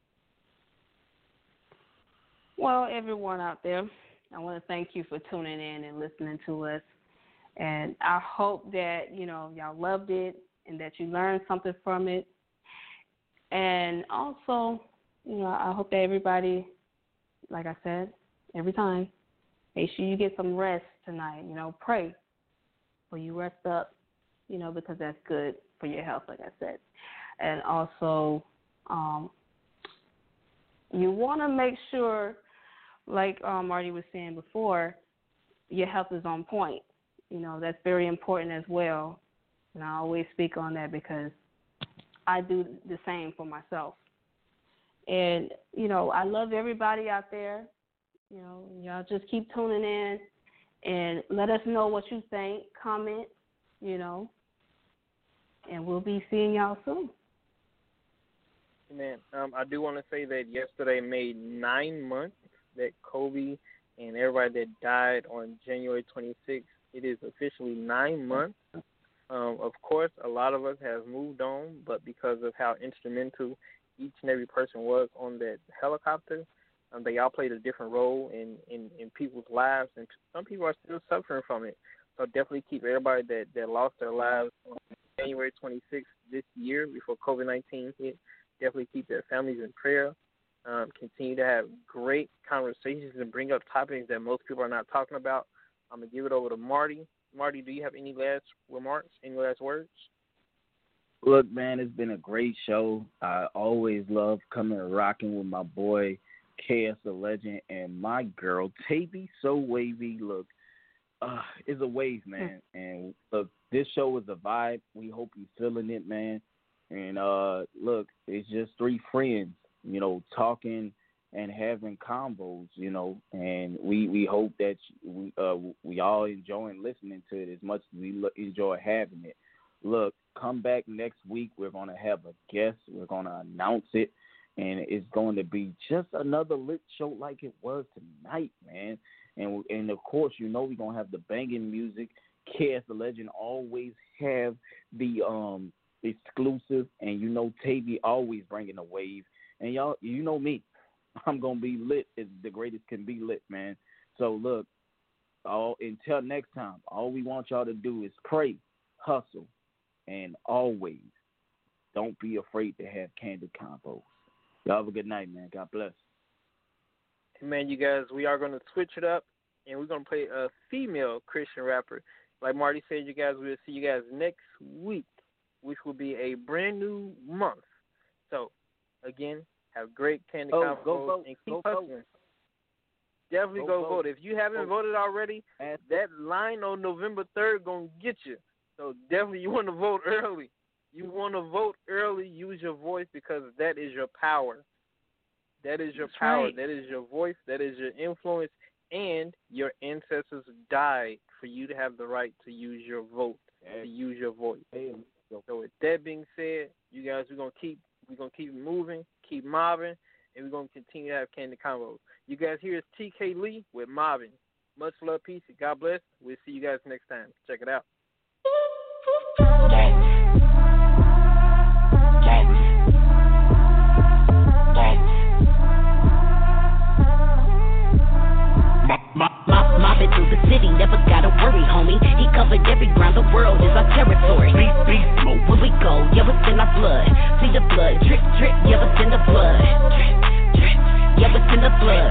Well, everyone out there, I want to thank you for tuning in and listening to us. And I hope that, you know, y'all loved it and that you learned something from it. And also, you know, I hope that everybody, like I said, every time, make sure you get some rest tonight. You know, pray when you rest up, you know, because that's good for your health, like I said. And also, um, you want to make sure, like um, Marty was saying before, your health is on point. You know, that's very important as well. And I always speak on that because I do the same for myself. And, you know, I love everybody out there. You know, y'all just keep tuning in and let us know what you think. Comment, you know, and we'll be seeing y'all soon. Man, um, I do want to say that yesterday made nine months that Kobe and everybody that died on January twenty-sixth It is officially nine months. Um, of course, a lot of us have moved on, but because of how instrumental each and every person was on that helicopter, um, they all played a different role in, in, in people's lives, and some people are still suffering from it. So definitely keep everybody that, that lost their lives on January twenty-sixth this year before COVID nineteen hit. Definitely keep their families in prayer. Um, continue to have great conversations and bring up topics that most people are not talking about. I'm going to give it over to Marty. Marty, do you have any last remarks, any last words? Look, man, it's been a great show. I always love coming and rocking with my boy, K S the Legend, and my girl, Tavy So Wavy. Look, uh, it's a wave, man. And look, this show is a vibe. We hope you're feeling it, man. And uh, look, it's just three friends, you know, talking and having combos, you know, and we, we hope that we uh, we all enjoying listening to it as much as we lo- enjoy having it. Look, come back next week. We're going to have a guest. We're going to announce it, and it's going to be just another lit show like it was tonight, man. And, and of course, you know we're going to have the banging music. K S the Legend always have the um exclusive, and you know Tavy always bringing a wave. And y'all, you know me. I'm going to be lit as the greatest can be lit, man. So, look, all until next time, all we want y'all to do is pray, hustle, and always don't be afraid to have candid combos. Y'all have a good night, man. God bless. Man, you guys, we are going to switch it up, and we're going to play a female Christian rapper. Like Marty said, you guys, we'll see you guys next week, which will be a brand new month. So, again, have great candy oh, combos go vote. and keep go hustling. vote. Definitely go, go vote. vote. If you haven't go. voted already, Ask that line on November third gonna get you. So definitely you want to vote early. You want to vote early. Use your voice because that is your power. That is your That's power. right. That is your voice. That is your influence. And your ancestors died for you to have the right to use your vote, to use your voice. So with that being said, you guys, we're gonna keep we're gonna keep moving, keep mobbing, and we're gonna continue to have candy combos. You guys, here is T K Lee with Mobbing. Much love, peace, and God bless. We'll see you guys next time. Check it out. Mobbing through the city, never gotta worry, homie. He covered every ground, the world is our territory. Beast, beast, smoke, where we go, yeah, it's in our blood. See the blood, drip, drip, yeah, it's in the blood. Yeah, it's in the blood.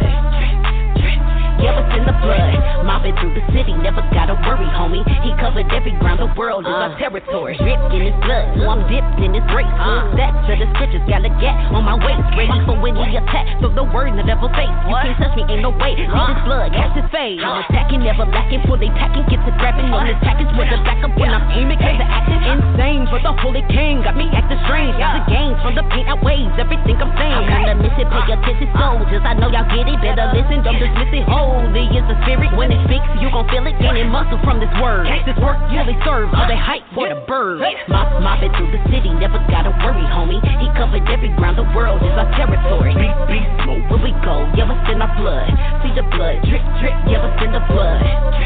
Yeah, it's in the blood. Mobbing through the city, never gotta worry, homie. He covered every ground, the world is uh, our territory. Dripped in his blood, so I'm dipped in his grace. Uh, Back to the scriptures, got a gap on my waist. Ready for any attack, so the word in the devil face. You can't touch me, ain't no way. Leave his blood, catch his fade. I'm attacking, never lacking, fully packing, get to grabbing on this package with a back up when I'm aiming. Cause the acting insane, but the holy king got me acting strange. The games from the paint outweighs everything I'm saying. I'm on a mission, pay attention, soldiers. I know y'all get it, better listen, don't dismiss it. Holy is the spirit, when it speaks, you gon' feel it. Gaining muscle from this word. This work really serves all they hype for the birds. Mob, mobbing through the city, never gotta worry, homie. He covered every ground, the world is our territory. Beast, beast, smoke, where we go, yeah, it's in our blood. See the blood, drip, drip, yeah, it's in the blood.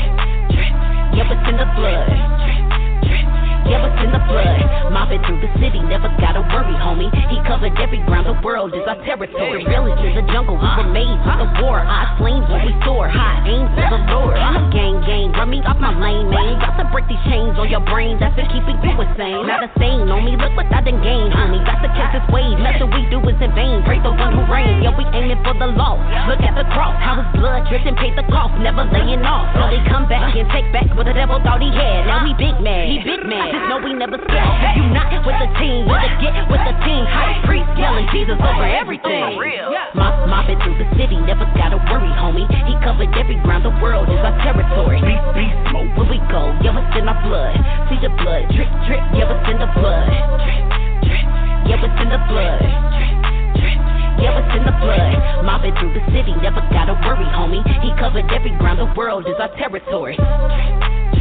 Yeah, it's in the blood. Yeah, it's in the blood. Mobbing through the city, never gotta worry, homie. He covered every ground, the world is our territory. Village is a jungle, we were made for the war. High flames when we soar, high aim for the Lord. Gang, gang, run me off my lane, man. Got to break these chains on your brain, that's been keeping you insane. Not a stain on me, look what I done gained, homie. Got to catch this wave, nothing we do is in vain. Praise the one who reigns, yeah, we aiming for the law. Look at the cross, how his blood dripping, paid the cost, never laying off. So they come back and take back what the devil thought he had. Now we big mad, he big mad. Just know we never scared. If you not with the team, you just get with the team. High priest yelling Jesus over everything. Mob, mobbing through the city, never gotta worry, homie. He covered every ground, the world is our territory. Beast, beast, smoke, where we go, yeah, it's in our blood. See the blood, drip, drip, yeah, it's in the blood. Yeah, it's in the blood. Yeah, it's in the blood. Mobbing through the city, never gotta worry, homie. He covered every ground, the world is our territory.